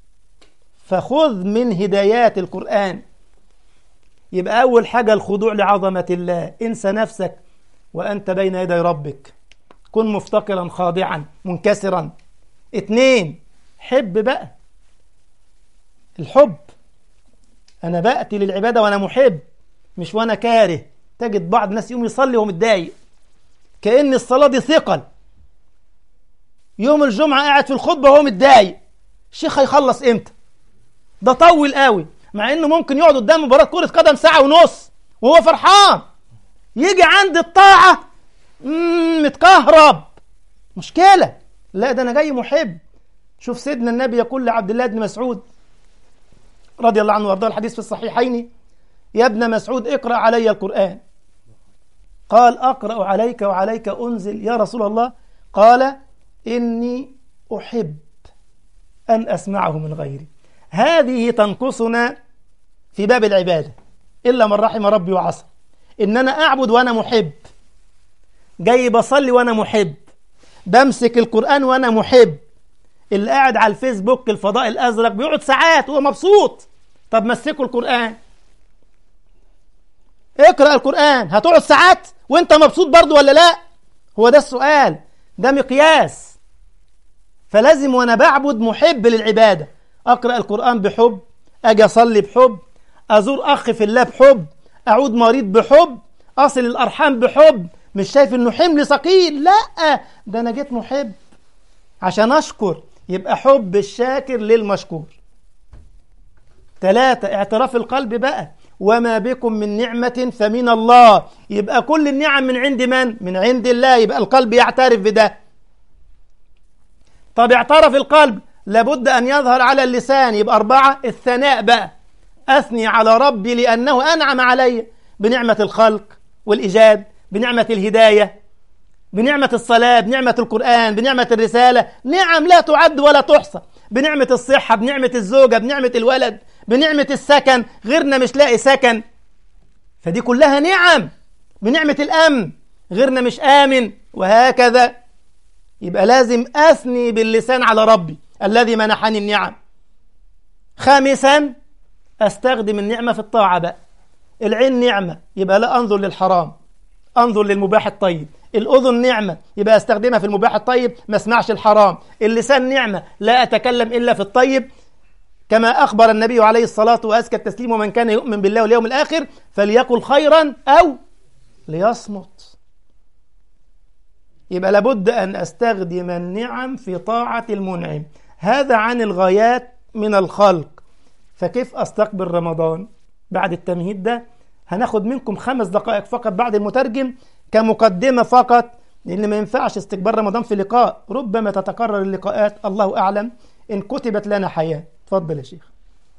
فخذ من هدايات القرآن. يبقى أول حاجة الخضوع لعظمة الله. انسى نفسك وأنت بين يدي ربك، كن مفتقرا خاضعا منكسرا. 2، حب بقى. الحب، أنا بأتي للعبادة وأنا محب، مش وأنا كاره. تجد بعض الناس يقوم يصلي وهو متضايق، كأن الصلاة دي ثقل. يوم الجمعة قاعد في الخطبة وهو متضايق، الشيخ هيخلص إمتى؟ ده طول قوي، مع إنه ممكن يقعد قدام مباراة كرة قدم 1.5 ساعة وهو فرحان. يجي عند الطاعة متكهرب، مشكلة. لا، ده أنا جاي محب. شوف سيدنا النبي يقول لعبد الله بن مسعود رضي الله عنه وارضاه، الحديث في الصحيحين: يا ابن مسعود اقرأ علي القرآن. قال: أقرأ عليك وعليك أنزل يا رسول الله. قال: إني أحب أن أسمعه من غيري. هذه تنقصنا في باب العبادة إلا من رحم ربي وعصى. إن أنا أعبد وأنا محب، جاي بصلي وأنا محب، بمسك القرآن وأنا محب. اللي قاعد على الفيسبوك الفضاء الأزرق بيقعد ساعات وهو مبسوط. طب مسكوا القرآن، اقرأ القرآن، هتقعد ساعات وانت مبسوط برضو ولا لا؟ هو ده السؤال، ده مقياس. فلازم وانا بعبد محب للعبادة، اقرأ القرآن بحب، اجي اصلي بحب، ازور اخ في الله بحب، اعود مريض بحب، اصل الارحام بحب. مش شايف انه حمل ثقيل، لا، ده انا جيت محب عشان اشكر. يبقى حب الشاكر للمشكور. 3 اعتراف القلب بقى، وما بكم من نعمة فمن الله. يبقى كل النعم من عند من؟ من عند الله. يبقى القلب يعترف بده. طب اعترف القلب، لابد أن يظهر على اللسان. يبقى 4 الثناء بقى، أثني على ربي لأنه أنعم علي بنعمة الخلق والإيجاد، بنعمة الهداية، بنعمة الصلاة، بنعمة القرآن، بنعمة الرسالة. نعم لا تعد ولا تحصى. بنعمة الصحة، بنعمة الزوجة، بنعمة الولد، بنعمة السكن، غيرنا مش لاقي سكن، فدي كلها نعم. بنعمة الأمن، غيرنا مش آمن، وهكذا. يبقى لازم أثني باللسان على ربي الذي منحني النعم. 5 أستخدم النعمة في الطاعة بقى. العين نعمة، يبقى لا أنظر للحرام، أنظر للمباح الطيب. الأذن نعمة، يبقى أستخدمها في المباح الطيب، ما اسمعش الحرام. اللسان نعمة، لا أتكلم إلا في الطيب، كما أخبر النبي عليه الصلاة وأزكى التسليم: ومن كان يؤمن بالله واليوم الآخر فليقل خيرا أو ليصمت. يبقى لابد أن أستخدم النعم في طاعة المنعم. هذا عن الغايات من الخلق. فكيف أستقبل رمضان؟ بعد التمهيد ده هناخد منكم 5 دقائق فقط بعد المترجم كمقدمة فقط، لأن ما ينفعش استقبال رمضان في لقاء، ربما تتكرر اللقاءات، الله أعلم إن كتبت لنا حياة. تفضل يا شيخ.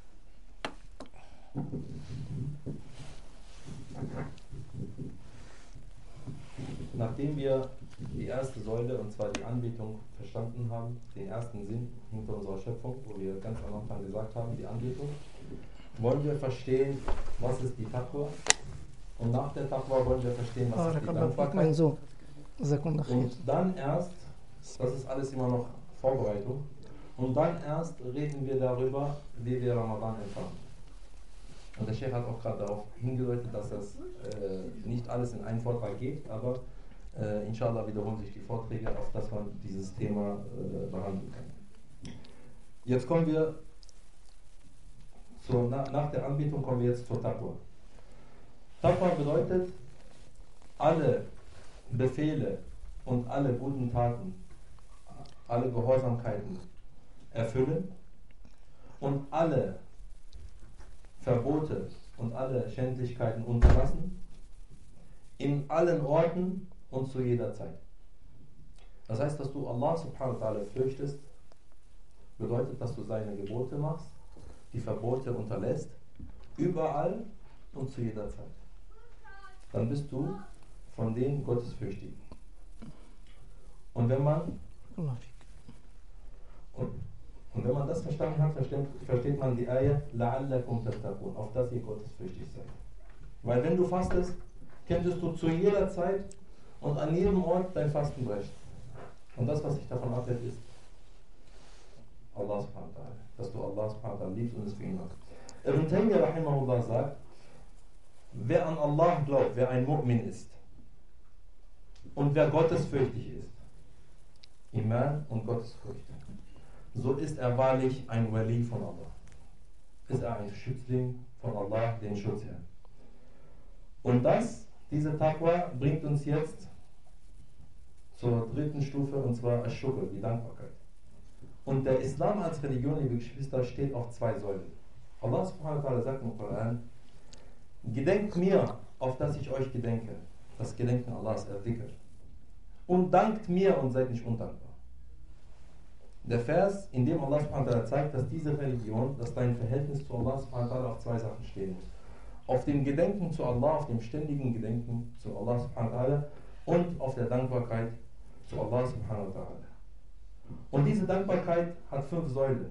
Nachdem wir die erste Säule, und zwar die Anbetung, verstanden haben, den ersten Sinn hinter unserer Schöpfung, wo wir ganz am Anfang gesagt haben, die Anbetung, wollen wir verstehen, was ist die Taqwa, und nach der Taqwa wollen wir verstehen, was ist die Dankbarkeit. Und dann erst, das ist alles immer noch Vorbereitung, und dann erst reden wir darüber, wie wir Ramadan empfangen. Und der Sheikh hat auch gerade darauf hingedeutet, dass das nicht alles in einen Vortrag geht, aber inshallah wiederholen sich die Vorträge, auf dass man dieses Thema behandeln kann. Jetzt kommen wir, nach der Anbetung kommen wir jetzt zur Taqwa. Taqwa bedeutet, alle Befehle und alle guten Taten, alle Gehorsamkeiten erfüllen und alle Verbote und alle Schändlichkeiten unterlassen, in allen Orten und zu jeder Zeit. Das heißt, dass du Allah subhanahu wa ta'ala fürchtest, bedeutet, dass du seine Gebote machst, die Verbote unterlässt, überall und zu jeder Zeit. Dann bist du von den Gottesfürchtigen. Und wenn man wenn man das verstanden hat, versteht man die Ayah لَعَلَّكُمْ تَتَّقُونَ, auf dass ihr gottesfürchtig seid. Weil wenn du fastest, könntest du zu jeder Zeit und an jedem Ort dein Fasten brechen. Und das, was dich davon abhält, ist Allah subhanahu wa ta'ala, dass du Allah subhanahu wa ta'ala liebst und es für ihn machst. Ibn Taymiyyah rahimahullah sagt, wer an Allah glaubt, wer ein Mu'min ist und wer gottesfürchtig ist, Iman und Gottesfurcht, so ist er wahrlich ein Wali von Allah. Ist er ein Schützling von Allah, den Schutzherrn. Und diese Taqwa bringt uns jetzt zur 3. Stufe, und zwar Ash-Shukr, die Dankbarkeit. Und der Islam als Religion, liebe Geschwister, steht auf 2 Säulen. Allah subhanahu wa ta'ala sagt im Koran: Gedenkt mir, auf dass ich euch gedenke. Das Gedenken Allahs erwickelt. Und dankt mir und seid nicht undankbar. Der Vers, in dem Allah subhanahu wa ta'ala zeigt, dass diese Religion, dass dein Verhältnis zu Allah subhanahu wa ta'ala auf 2 Sachen stehen muss. Auf dem Gedenken zu Allah, auf dem ständigen Gedenken zu Allah subhanahu wa ta'ala und auf der Dankbarkeit zu Allah subhanahu wa ta'ala. Und diese Dankbarkeit hat 5 Säulen.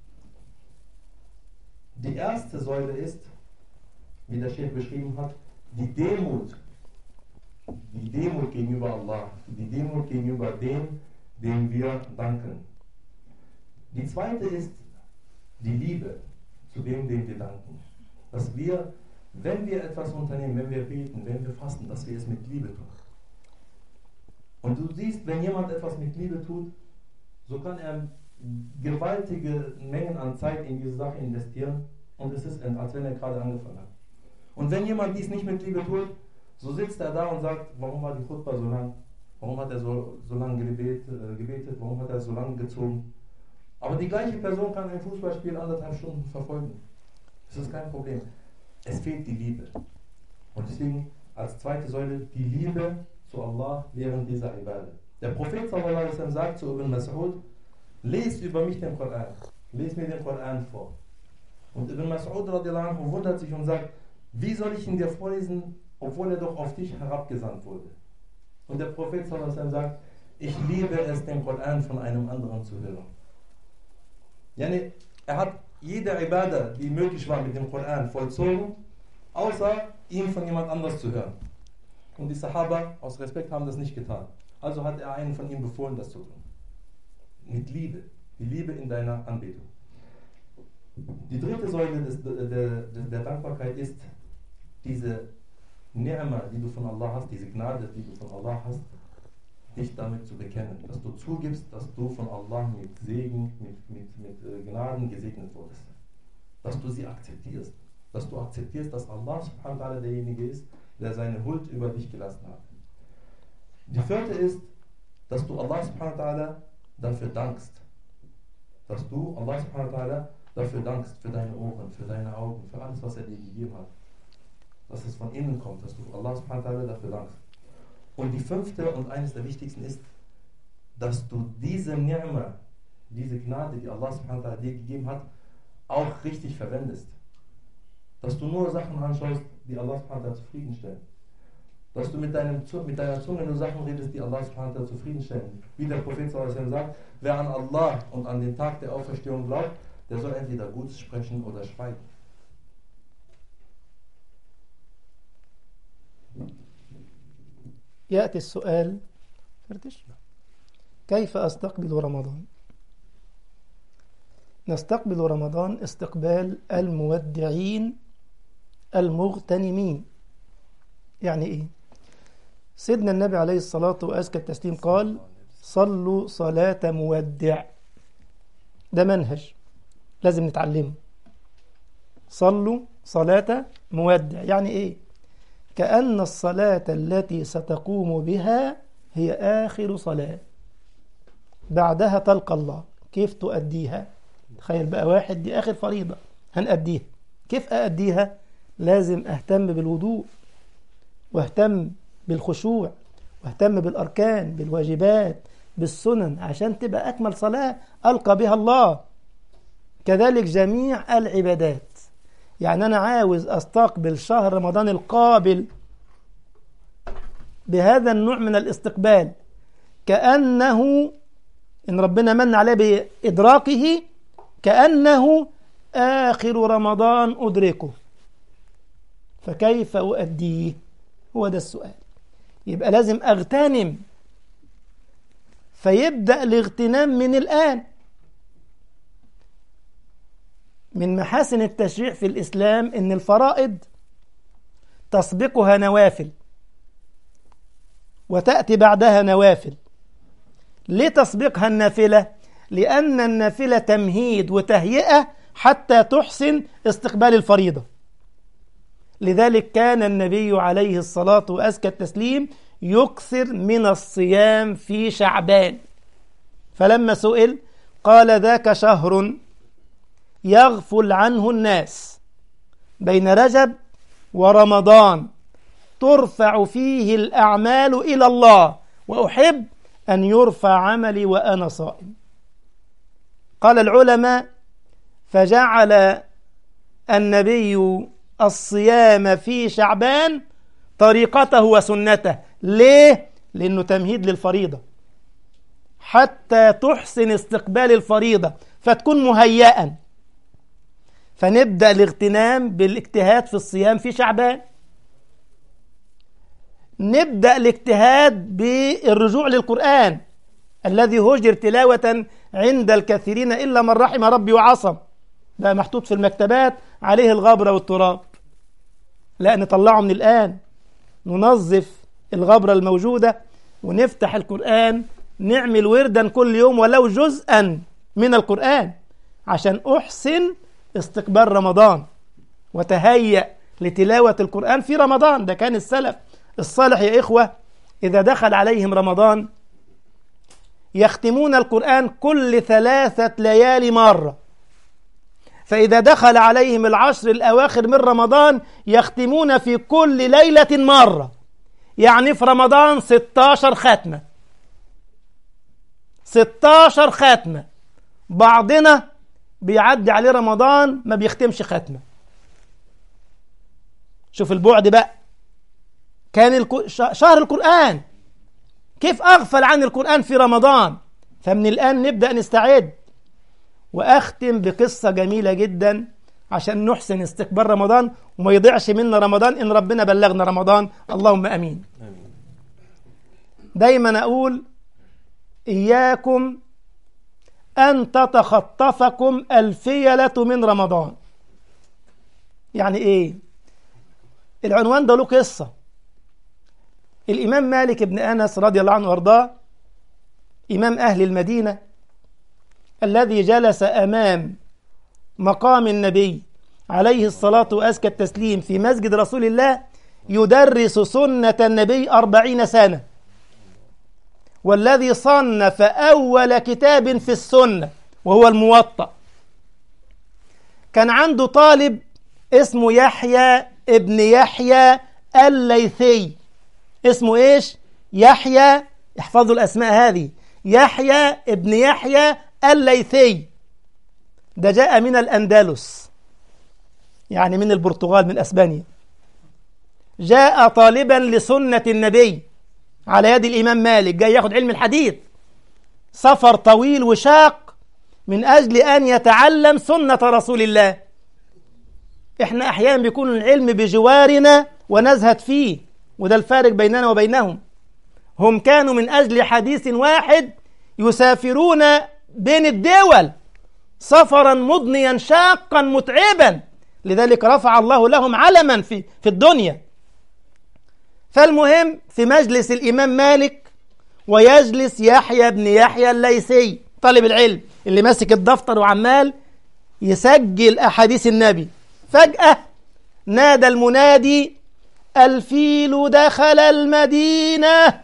Die erste Säule ist, wie der Sheikh beschrieben hat, die Demut gegenüber Allah, die Demut gegenüber dem, dem wir danken. Die zweite ist die Liebe zu dem wir danken. Dass wir, wenn wir etwas unternehmen, wenn wir beten, wenn wir fasten, dass wir es mit Liebe tun. Und du siehst, wenn jemand etwas mit Liebe tut, so kann er gewaltige Mengen an Zeit in diese Sache investieren und es ist, als wenn er gerade angefangen hat. Und wenn jemand dies nicht mit Liebe tut, so sitzt er da und sagt, warum war die Khutbah so lang? Warum hat er so lange gebetet? Warum hat er so lange gezogen? Aber die gleiche Person kann ein Fußballspiel 1,5 Stunden verfolgen. Das ist kein Problem. Es fehlt die Liebe. Und deswegen als zweite Säule die Liebe zu Allah während dieser Ibadah. Der Prophet sallallahu alaihi wasallam sagt zu Ibn Mas'ud, lest über mich den Koran. Lest mir den Koran vor. Und Ibn Mas'ud radiallahu anhu wundert sich und sagt, wie soll ich ihn dir vorlesen, obwohl er doch auf dich herabgesandt wurde? Und der Prophet sallallahu alaihi wasallam sagt, ich liebe es, den Koran von einem anderen zu hören. Yani, er hat jede Ibadah, die möglich war mit dem Koran, vollzogen, außer ihn von jemand anders zu hören. Und die Sahaba aus Respekt haben das nicht getan. Also hat er einen von ihm befohlen, das zu tun. Mit Liebe. Die Liebe in deiner Anbetung. Die dritte Säule der Dankbarkeit ist diese Ni'ma, die du von Allah hast, diese Gnade, die du von Allah hast, dich damit zu bekennen. Dass du zugibst, dass du von Allah mit Segen, mit Gnaden gesegnet wurdest. Dass du sie akzeptierst. Dass du akzeptierst, dass Allah subhanahu wa ta'ala derjenige ist, der seine Huld über dich gelassen hat. Die vierte ist, dass du Allah subhanahu wa ta'ala dafür dankst. Dass du Allah subhanahu wa ta'ala dafür dankst, für deine Ohren, für deine Augen, für alles, was er dir gegeben hat. Dass es von innen kommt, dass du Allah subhanahu wa ta'ala dafür dankst. Und die fünfte und eines der wichtigsten ist, dass du diese Ni'ma, diese Gnade, die Allah subhanahu wa ta'ala dir gegeben hat, auch richtig verwendest. Dass du nur Sachen anschaust, die Allah subhanahu wa ta'ala zufriedenstellen. Dass du mit deiner Zunge nur Sachen redest, die Allah subhanahu wa ta'ala zufriedenstellen. Wie der Prophet sallallahu alaihi wasallam sagt, wer an Allah und an den Tag der Auferstehung glaubt, der soll entweder Gutes sprechen oder schweigen. يأتي السؤال كيف أستقبل رمضان؟ نستقبل رمضان استقبال المودعين المغتنمين. يعني إيه؟ سيدنا النبي عليه الصلاة وأزكى التسليم قال صلوا صلاة مودع. ده منهج لازم نتعلمه. صلوا صلاة مودع يعني إيه؟ كأن الصلاة التي ستقوم بها هي آخر صلاة، بعدها تلقى الله. كيف تؤديها؟ تخيل بقى واحد دي آخر فريضة هنأديها، كيف أأديها؟ لازم أهتم بالوضوء واهتم بالخشوع واهتم بالأركان بالواجبات بالسنن عشان تبقى أكمل صلاة ألقى بها الله. كذلك جميع العبادات. يعني أنا عاوز أستقبل شهر رمضان القابل بهذا النوع من الاستقبال، كأنه إن ربنا من عليه بإدراكه كأنه آخر رمضان أدركه. فكيف أؤديه؟ هو ده السؤال. يبقى لازم أغتنم، فيبدأ الاغتنام من الآن. من محاسن التشريع في الإسلام إن الفرائض تسبقها نوافل وتأتي بعدها نوافل. ليه تسبقها النافلة؟ لأن النافلة تمهيد وتهيئة حتى تحسن استقبال الفريضة. لذلك كان النبي عليه الصلاة وأزكى التسليم يكثر من الصيام في شعبان. فلما سئل قال ذاك شهر يغفل عنه الناس بين رجب ورمضان ترفع فيه الأعمال إلى الله وأحب أن يرفع عملي وأنا صائم. قال العلماء فجعل النبي الصيام في شعبان طريقته وسنته. ليه؟ لأنه تمهيد للفريضة حتى تحسن استقبال الفريضة فتكون مهيئا. فنبدأ الاغتنام بالاجتهاد في الصيام في شعبان. نبدأ الاجتهاد بالرجوع للقرآن الذي هجر تلاوة عند الكثيرين إلا من رحم ربي وعصم، ده محطوط في المكتبات عليه الغبرة والتراب. لا، نطلعه من الآن، ننظف الغبرة الموجودة ونفتح القرآن، نعمل وردا كل يوم ولو جزءا من القرآن عشان أحسن استقبال رمضان وتهيأ لتلاوة القرآن في رمضان. ده كان السلف الصالح يا إخوة، إذا دخل عليهم رمضان يختمون القرآن كل 3 ليالي مرة، فإذا دخل عليهم العشر الأواخر من رمضان يختمون في كل ليلة مرة، يعني في رمضان 16 ختمة. 16 ختمة. بعضنا بيعدي عليه رمضان ما بيختمش ختمة. شوف البعد بقى. كان شهر القرآن، كيف أغفل عن القرآن في رمضان؟ فمن الآن نبدأ نستعد. وأختم بقصة جميلة جدا عشان نحسن استقبال رمضان وما يضيعش منا رمضان إن ربنا بلغنا رمضان، اللهم أمين. دايما أقول إياكم أن تتخطفكم الفيلة من رمضان. يعني إيه؟ العنوان ده له قصة. الإمام مالك بن أنس رضي الله عنه وارضاه، إمام أهل المدينة الذي جلس أمام مقام النبي عليه الصلاة وأزكى التسليم في مسجد رسول الله يدرس سنة النبي 40 سنة، والذي صنف أول كتاب في السنة وهو الموطأ. كان عنده طالب اسمه يحيى ابن يحيى الليثي. اسمه إيش؟ يحيى، احفظوا الأسماء هذه، يحيى ابن يحيى الليثي. ده جاء من الأندلس، يعني من البرتغال، من أسبانيا. جاء طالبا لسنة النبي على يد الإمام مالك، جاي ياخد علم الحديث، سفر طويل وشاق من أجل أن يتعلم سنة رسول الله. إحنا أحيانا بيكون العلم بجوارنا ونزهد فيه، وده الفارق بيننا وبينهم. هم كانوا من أجل حديث واحد يسافرون بين الدول سفرا مضنيا شاقا متعبا، لذلك رفع الله لهم علما في الدنيا. فالمهم في مجلس الإمام مالك ويجلس يحيى بن يحيى الليثي طالب العلم اللي ماسك الدفتر وعمال يسجل أحاديث النبي. فجأة نادى المنادي: الفيل دخل المدينة.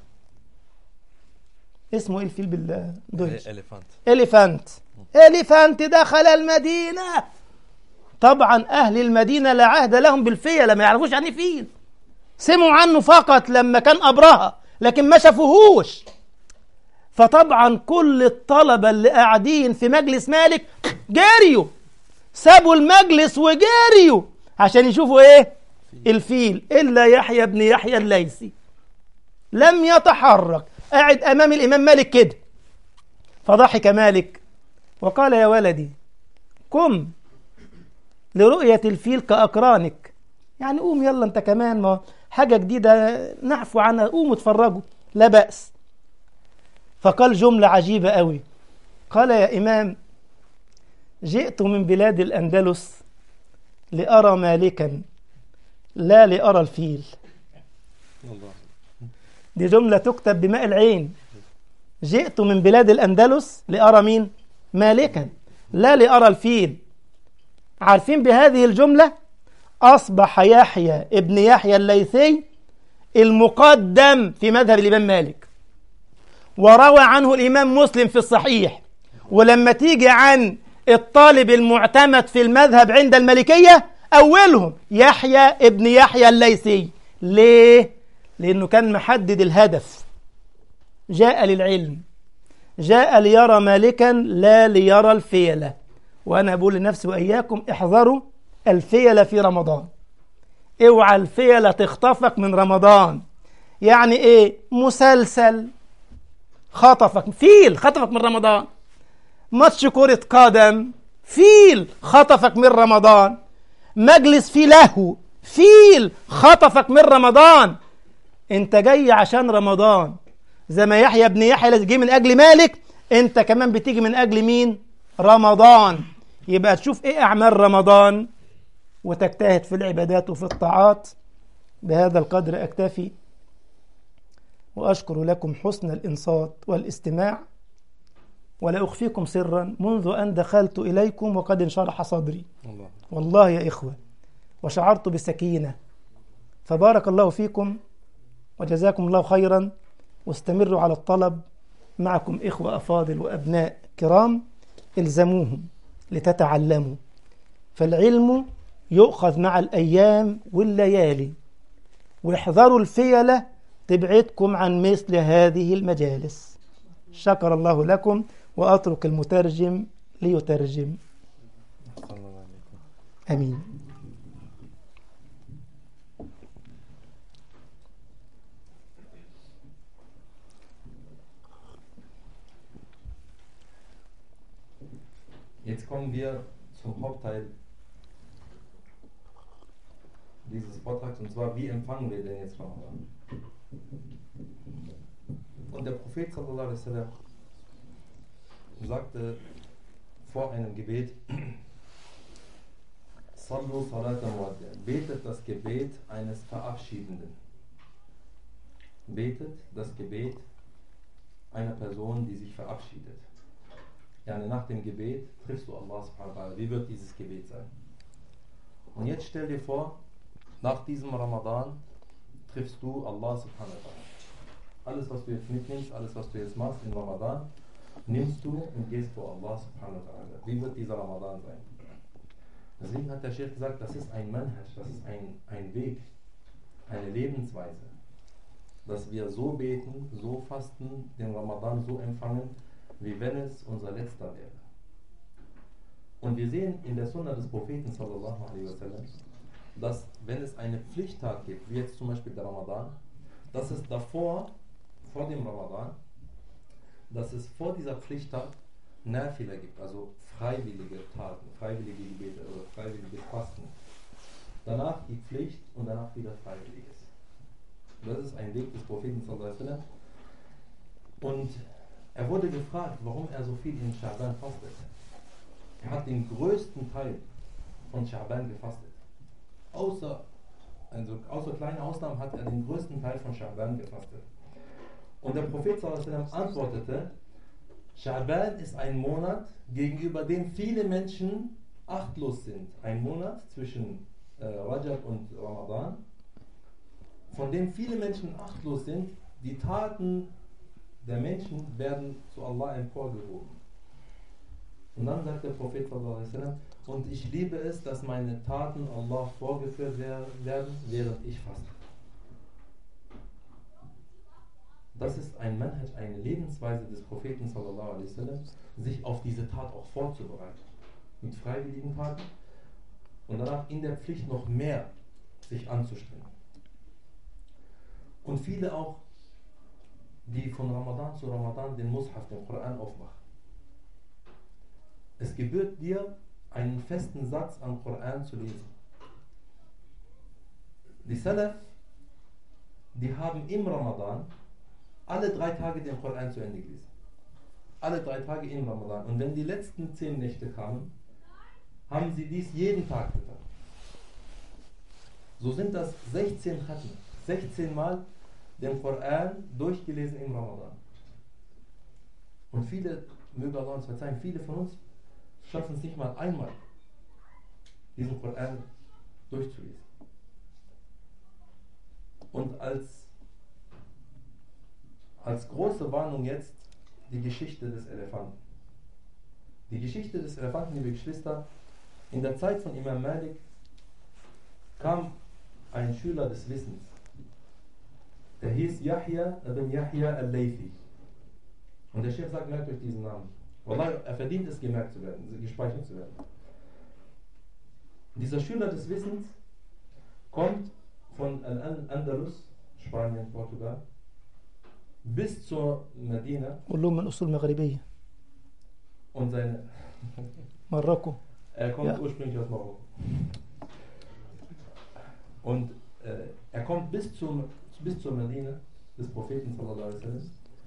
اسمه ايه الفيل بالدويش؟ إليفانت دخل المدينة. طبعا أهل المدينة لا عهد لهم بالفيل، ما يعرفوش يعني فيل، سمعوا عنه فقط لما كان أبرهة لكن ما شافوهوش. فطبعا كل الطلبة اللي قاعدين في مجلس مالك جاريوا، سابوا المجلس وجاريوا عشان يشوفوا ايه؟ الفيل، إلا يحيى بن يحيى الليثي لم يتحرك، قاعد أمام الإمام مالك كده. فضحك مالك وقال: يا ولدي قم لرؤية الفيل كأقرانك، يعني قوم يلا أنت كمان، ما حاجة جديدة نعفو عنها، قوم اتفرجوا لا بأس. فقال جملة عجيبة قوي، قال: يا إمام جئت من بلاد الأندلس لأرى مالكا لا لأرى الفيل. دي جملة تكتب بماء العين. جئت من بلاد الأندلس لأرى مين؟ مالكا لا لأرى الفيل. عارفين بهذه الجملة أصبح يحيى ابن يحيى الليثي المقدم في مذهب الإمام مالك، وروى عنه الإمام مسلم في الصحيح. ولما تيجي عن الطالب المعتمد في المذهب عند المالكية أولهم يحيى ابن يحيى الليثي. ليه؟ لأنه كان محدد الهدف، جاء للعلم، جاء ليرى مالكا لا ليرى الفيلة. وأنا أقول لنفسي وإياكم احذروا الفيلة في رمضان. اوعى الفيلة تخطفك من رمضان. يعني ايه؟ مسلسل خطفك، فيل خطفك من رمضان، ماتش كرة قدم، فيل خطفك من رمضان، مجلس فيه لهو، فيل خطفك من رمضان. انت جاي عشان رمضان، زي ما يحيى بن يحيى اللي جه من أجل مالك، أنت كمان بتيجي من أجل مين؟ رمضان. يبقى تشوف إيه أعمال رمضان وتجتهد في العبادات وفي الطاعات. بهذا القدر أكتفي، وأشكر لكم حسن الإنصات والاستماع، ولا أخفيكم سرا منذ أن دخلت إليكم وقد انشرح صدري والله يا إخوة، وشعرت بسكينة. فبارك الله فيكم وجزاكم الله خيرا، واستمروا على الطلب. معكم إخوة أفاضل وأبناء كرام، الزموهم لتتعلموا، فالعلم يؤخذ مع الأيام والليالي، واحذروا الفيلة تبعدكم عن مثل هذه المجالس. شكر الله لكم، وأترك المترجم ليترجم. آمين. Jetzt kommen wir zum Hauptteil dieses Vortrags, und zwar, wie empfangen wir denn jetzt Ramadan? Und der Prophet sallallahu alaihi wasallam sagte vor einem Gebet: Sallu salata muaddi, betet das Gebet eines Verabschiedenden. Betet das Gebet einer Person, die sich verabschiedet. Yani nach dem Gebet triffst du Allah subhanahu wa ta'ala. Wie wird dieses Gebet sein? Und jetzt stell dir vor, nach diesem Ramadan triffst du Allah subhanahu wa ta'ala. Alles, was du jetzt mitnimmst, alles, was du jetzt machst in Ramadan, nimmst du und gehst vor Allah subhanahu wa ta'ala. Wie wird dieser Ramadan sein? Deswegen hat der Sheikh gesagt, das ist ein Manhaj, das ist ein Weg, eine Lebensweise, dass wir so beten, so fasten, den Ramadan so empfangen, wie wenn es unser letzter wäre. Und wir sehen in der Sunna des Propheten sallallahu alaihi wasallam, dass wenn es eine Pflichttat gibt, wie jetzt zum Beispiel der Ramadan, dass es davor, vor dem Ramadan, dass es vor dieser Pflichttat Nafila gibt, also freiwillige Taten, freiwillige Gebete oder freiwilliges Fasten. Danach die Pflicht und danach wieder Freiwilliges. Das ist ein Weg des Propheten sallallahu alaihi wasallam. Und er wurde gefragt, warum er so viel in Scha'ban fastet. Er hat den größten Teil von Scha'ban gefastet. Außer kleine Ausnahmen hat er den größten Teil von Scha'ban gefastet. Und der Prophet sallallahu alaihi wasallam antwortete: Scha'ban ist ein Monat, gegenüber dem viele Menschen achtlos sind. Ein Monat zwischen Rajab und Ramadan, von dem viele Menschen achtlos sind. Die Taten der Menschen werden zu Allah emporgehoben. Und dann sagt der Prophet sallallahu alaihi wasallam: und ich liebe es, dass meine Taten Allah vorgeführt werden, während ich faste. Das ist ein Manhaj, eine Lebensweise des Propheten sallallahu alaihi wasallam, sich auf diese Tat auch vorzubereiten. Mit freiwilligen Taten und danach in der Pflicht noch mehr sich anzustrengen. Und viele auch, die von Ramadan zu Ramadan den Mushaf, den Koran aufmachen. Es gebührt dir, einen festen Satz am Koran zu lesen. Die Salaf, die haben im Ramadan alle 3 Tage den Koran zu Ende gelesen. Alle 3 Tage im Ramadan. Und wenn die letzten 10 Nächte kamen, haben sie dies jeden Tag getan. So sind das 16 Khatm, 16 Mal den Koran durchgelesen im Ramadan. Und viele, möge Allah uns verzeihen, viele von uns schaffen es nicht mal einmal, diesen Koran durchzulesen. Und als große Warnung jetzt die Geschichte des Elefanten. Die Geschichte des Elefanten, liebe Geschwister, in der Zeit von Imam Malik kam ein Schüler des Wissens. Der hieß Yahya ibn Yahya al-Laythi. Und der Sheikh sagt, merkt euch diesen Namen. Wallah, er verdient es, gemerkt zu werden, gespeichert zu werden. Dieser Schüler des Wissens kommt von Al-Andalus, Spanien, Portugal, bis zur Medina. علوم من أصول مغربية. Und seine Marokko. Er kommt ursprünglich aus Marokko. Und er kommt bis zur Medina des Propheten sallallahu alaihi wasallam.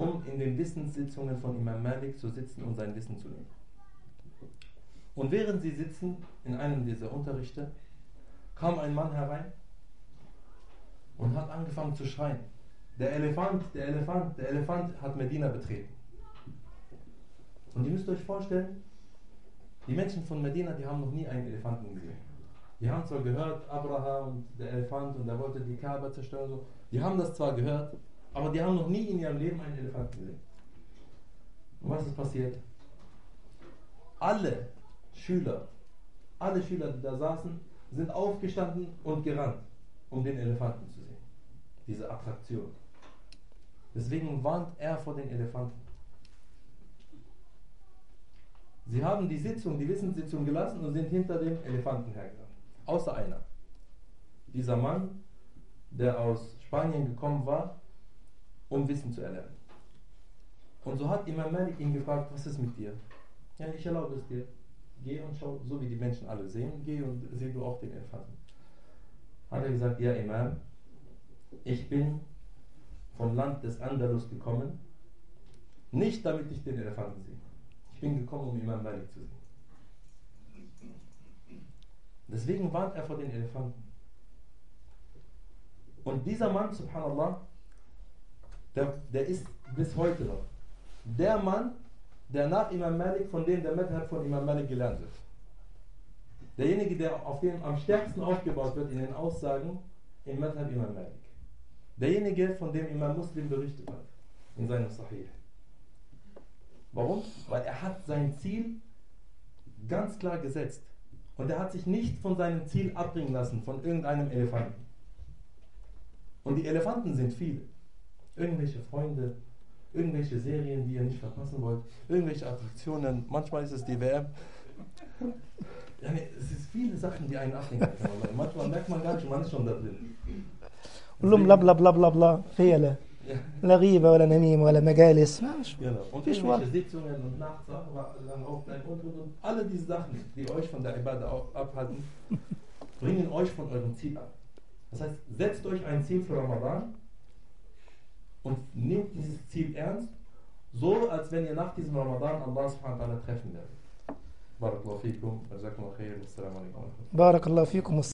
um in den Wissenssitzungen von Imam Malik zu sitzen und sein Wissen zu nehmen. Und während sie sitzen, in einem dieser Unterrichte, kam ein Mann herein und hat angefangen zu schreien. Der Elefant, der Elefant, der Elefant hat Medina betreten. Und ihr müsst euch vorstellen, die Menschen von Medina, die haben noch nie einen Elefanten gesehen. Die haben zwar gehört, Abraham und der Elefant und der wollte die Kaaba zerstören, so. Die haben das zwar gehört, aber die haben noch nie in ihrem Leben einen Elefanten gesehen. Und was ist passiert? Alle Schüler, die da saßen, sind aufgestanden und gerannt, um den Elefanten zu sehen. Diese Attraktion. Deswegen warnt er vor den Elefanten. Sie haben die Wissenssitzung gelassen und sind hinter dem Elefanten hergegangen. Außer einer. Dieser Mann, der aus Spanien gekommen war, um Wissen zu erlernen. Und so hat Imam Malik ihn gefragt, was ist mit dir? Ja, ich erlaube es dir. Geh und schau, so wie die Menschen alle sehen, geh und sieh du auch den Elefanten. Hat er gesagt, ja Imam, ich bin vom Land des Andalus gekommen, nicht damit ich den Elefanten sehe. Ich bin gekommen, um Imam Malik zu sehen. Deswegen warnt er vor den Elefanten. Und dieser Mann, subhanallah, der ist bis heute noch der Mann, der nach Imam Malik, von dem der Madhab von Imam Malik gelernt wird. Derjenige, auf dem am stärksten aufgebaut wird in den Aussagen im Madhab Imam Malik. Derjenige, von dem Imam Muslim berichtet hat, in seinem Sahih. Warum? Weil er hat sein Ziel ganz klar gesetzt. Und er hat sich nicht von seinem Ziel abbringen lassen, von irgendeinem Elefanten. Und die Elefanten sind viele. Irgendwelche Freunde, irgendwelche Serien, die ihr nicht verpassen wollt, irgendwelche Attraktionen, manchmal ist es die WM. Ja, nee, es ist viele Sachen, die einen ablenken können. Manchmal merkt man gar nicht, man ist schon da drin. كلهم بلا بلا بلا بلا بلا فيلا لا غيبة ولا نميمة ولا مجالس Genau. Und Fisch irgendwelche Sitzungen und nachts lang aufbleiben und alle diese Sachen, die euch von der Ibadah abhalten, bringen euch von eurem Ziel ab. Das heißt, setzt euch ein Ziel für Ramadan und nehmt dieses Ziel ernst, so als wenn ihr nach diesem Ramadan Allah subhanahu wa ta'ala treffen werdet. Barakallahu fikum, jazakumullahu khair, assalamu alaikum. بارك الله فيكم.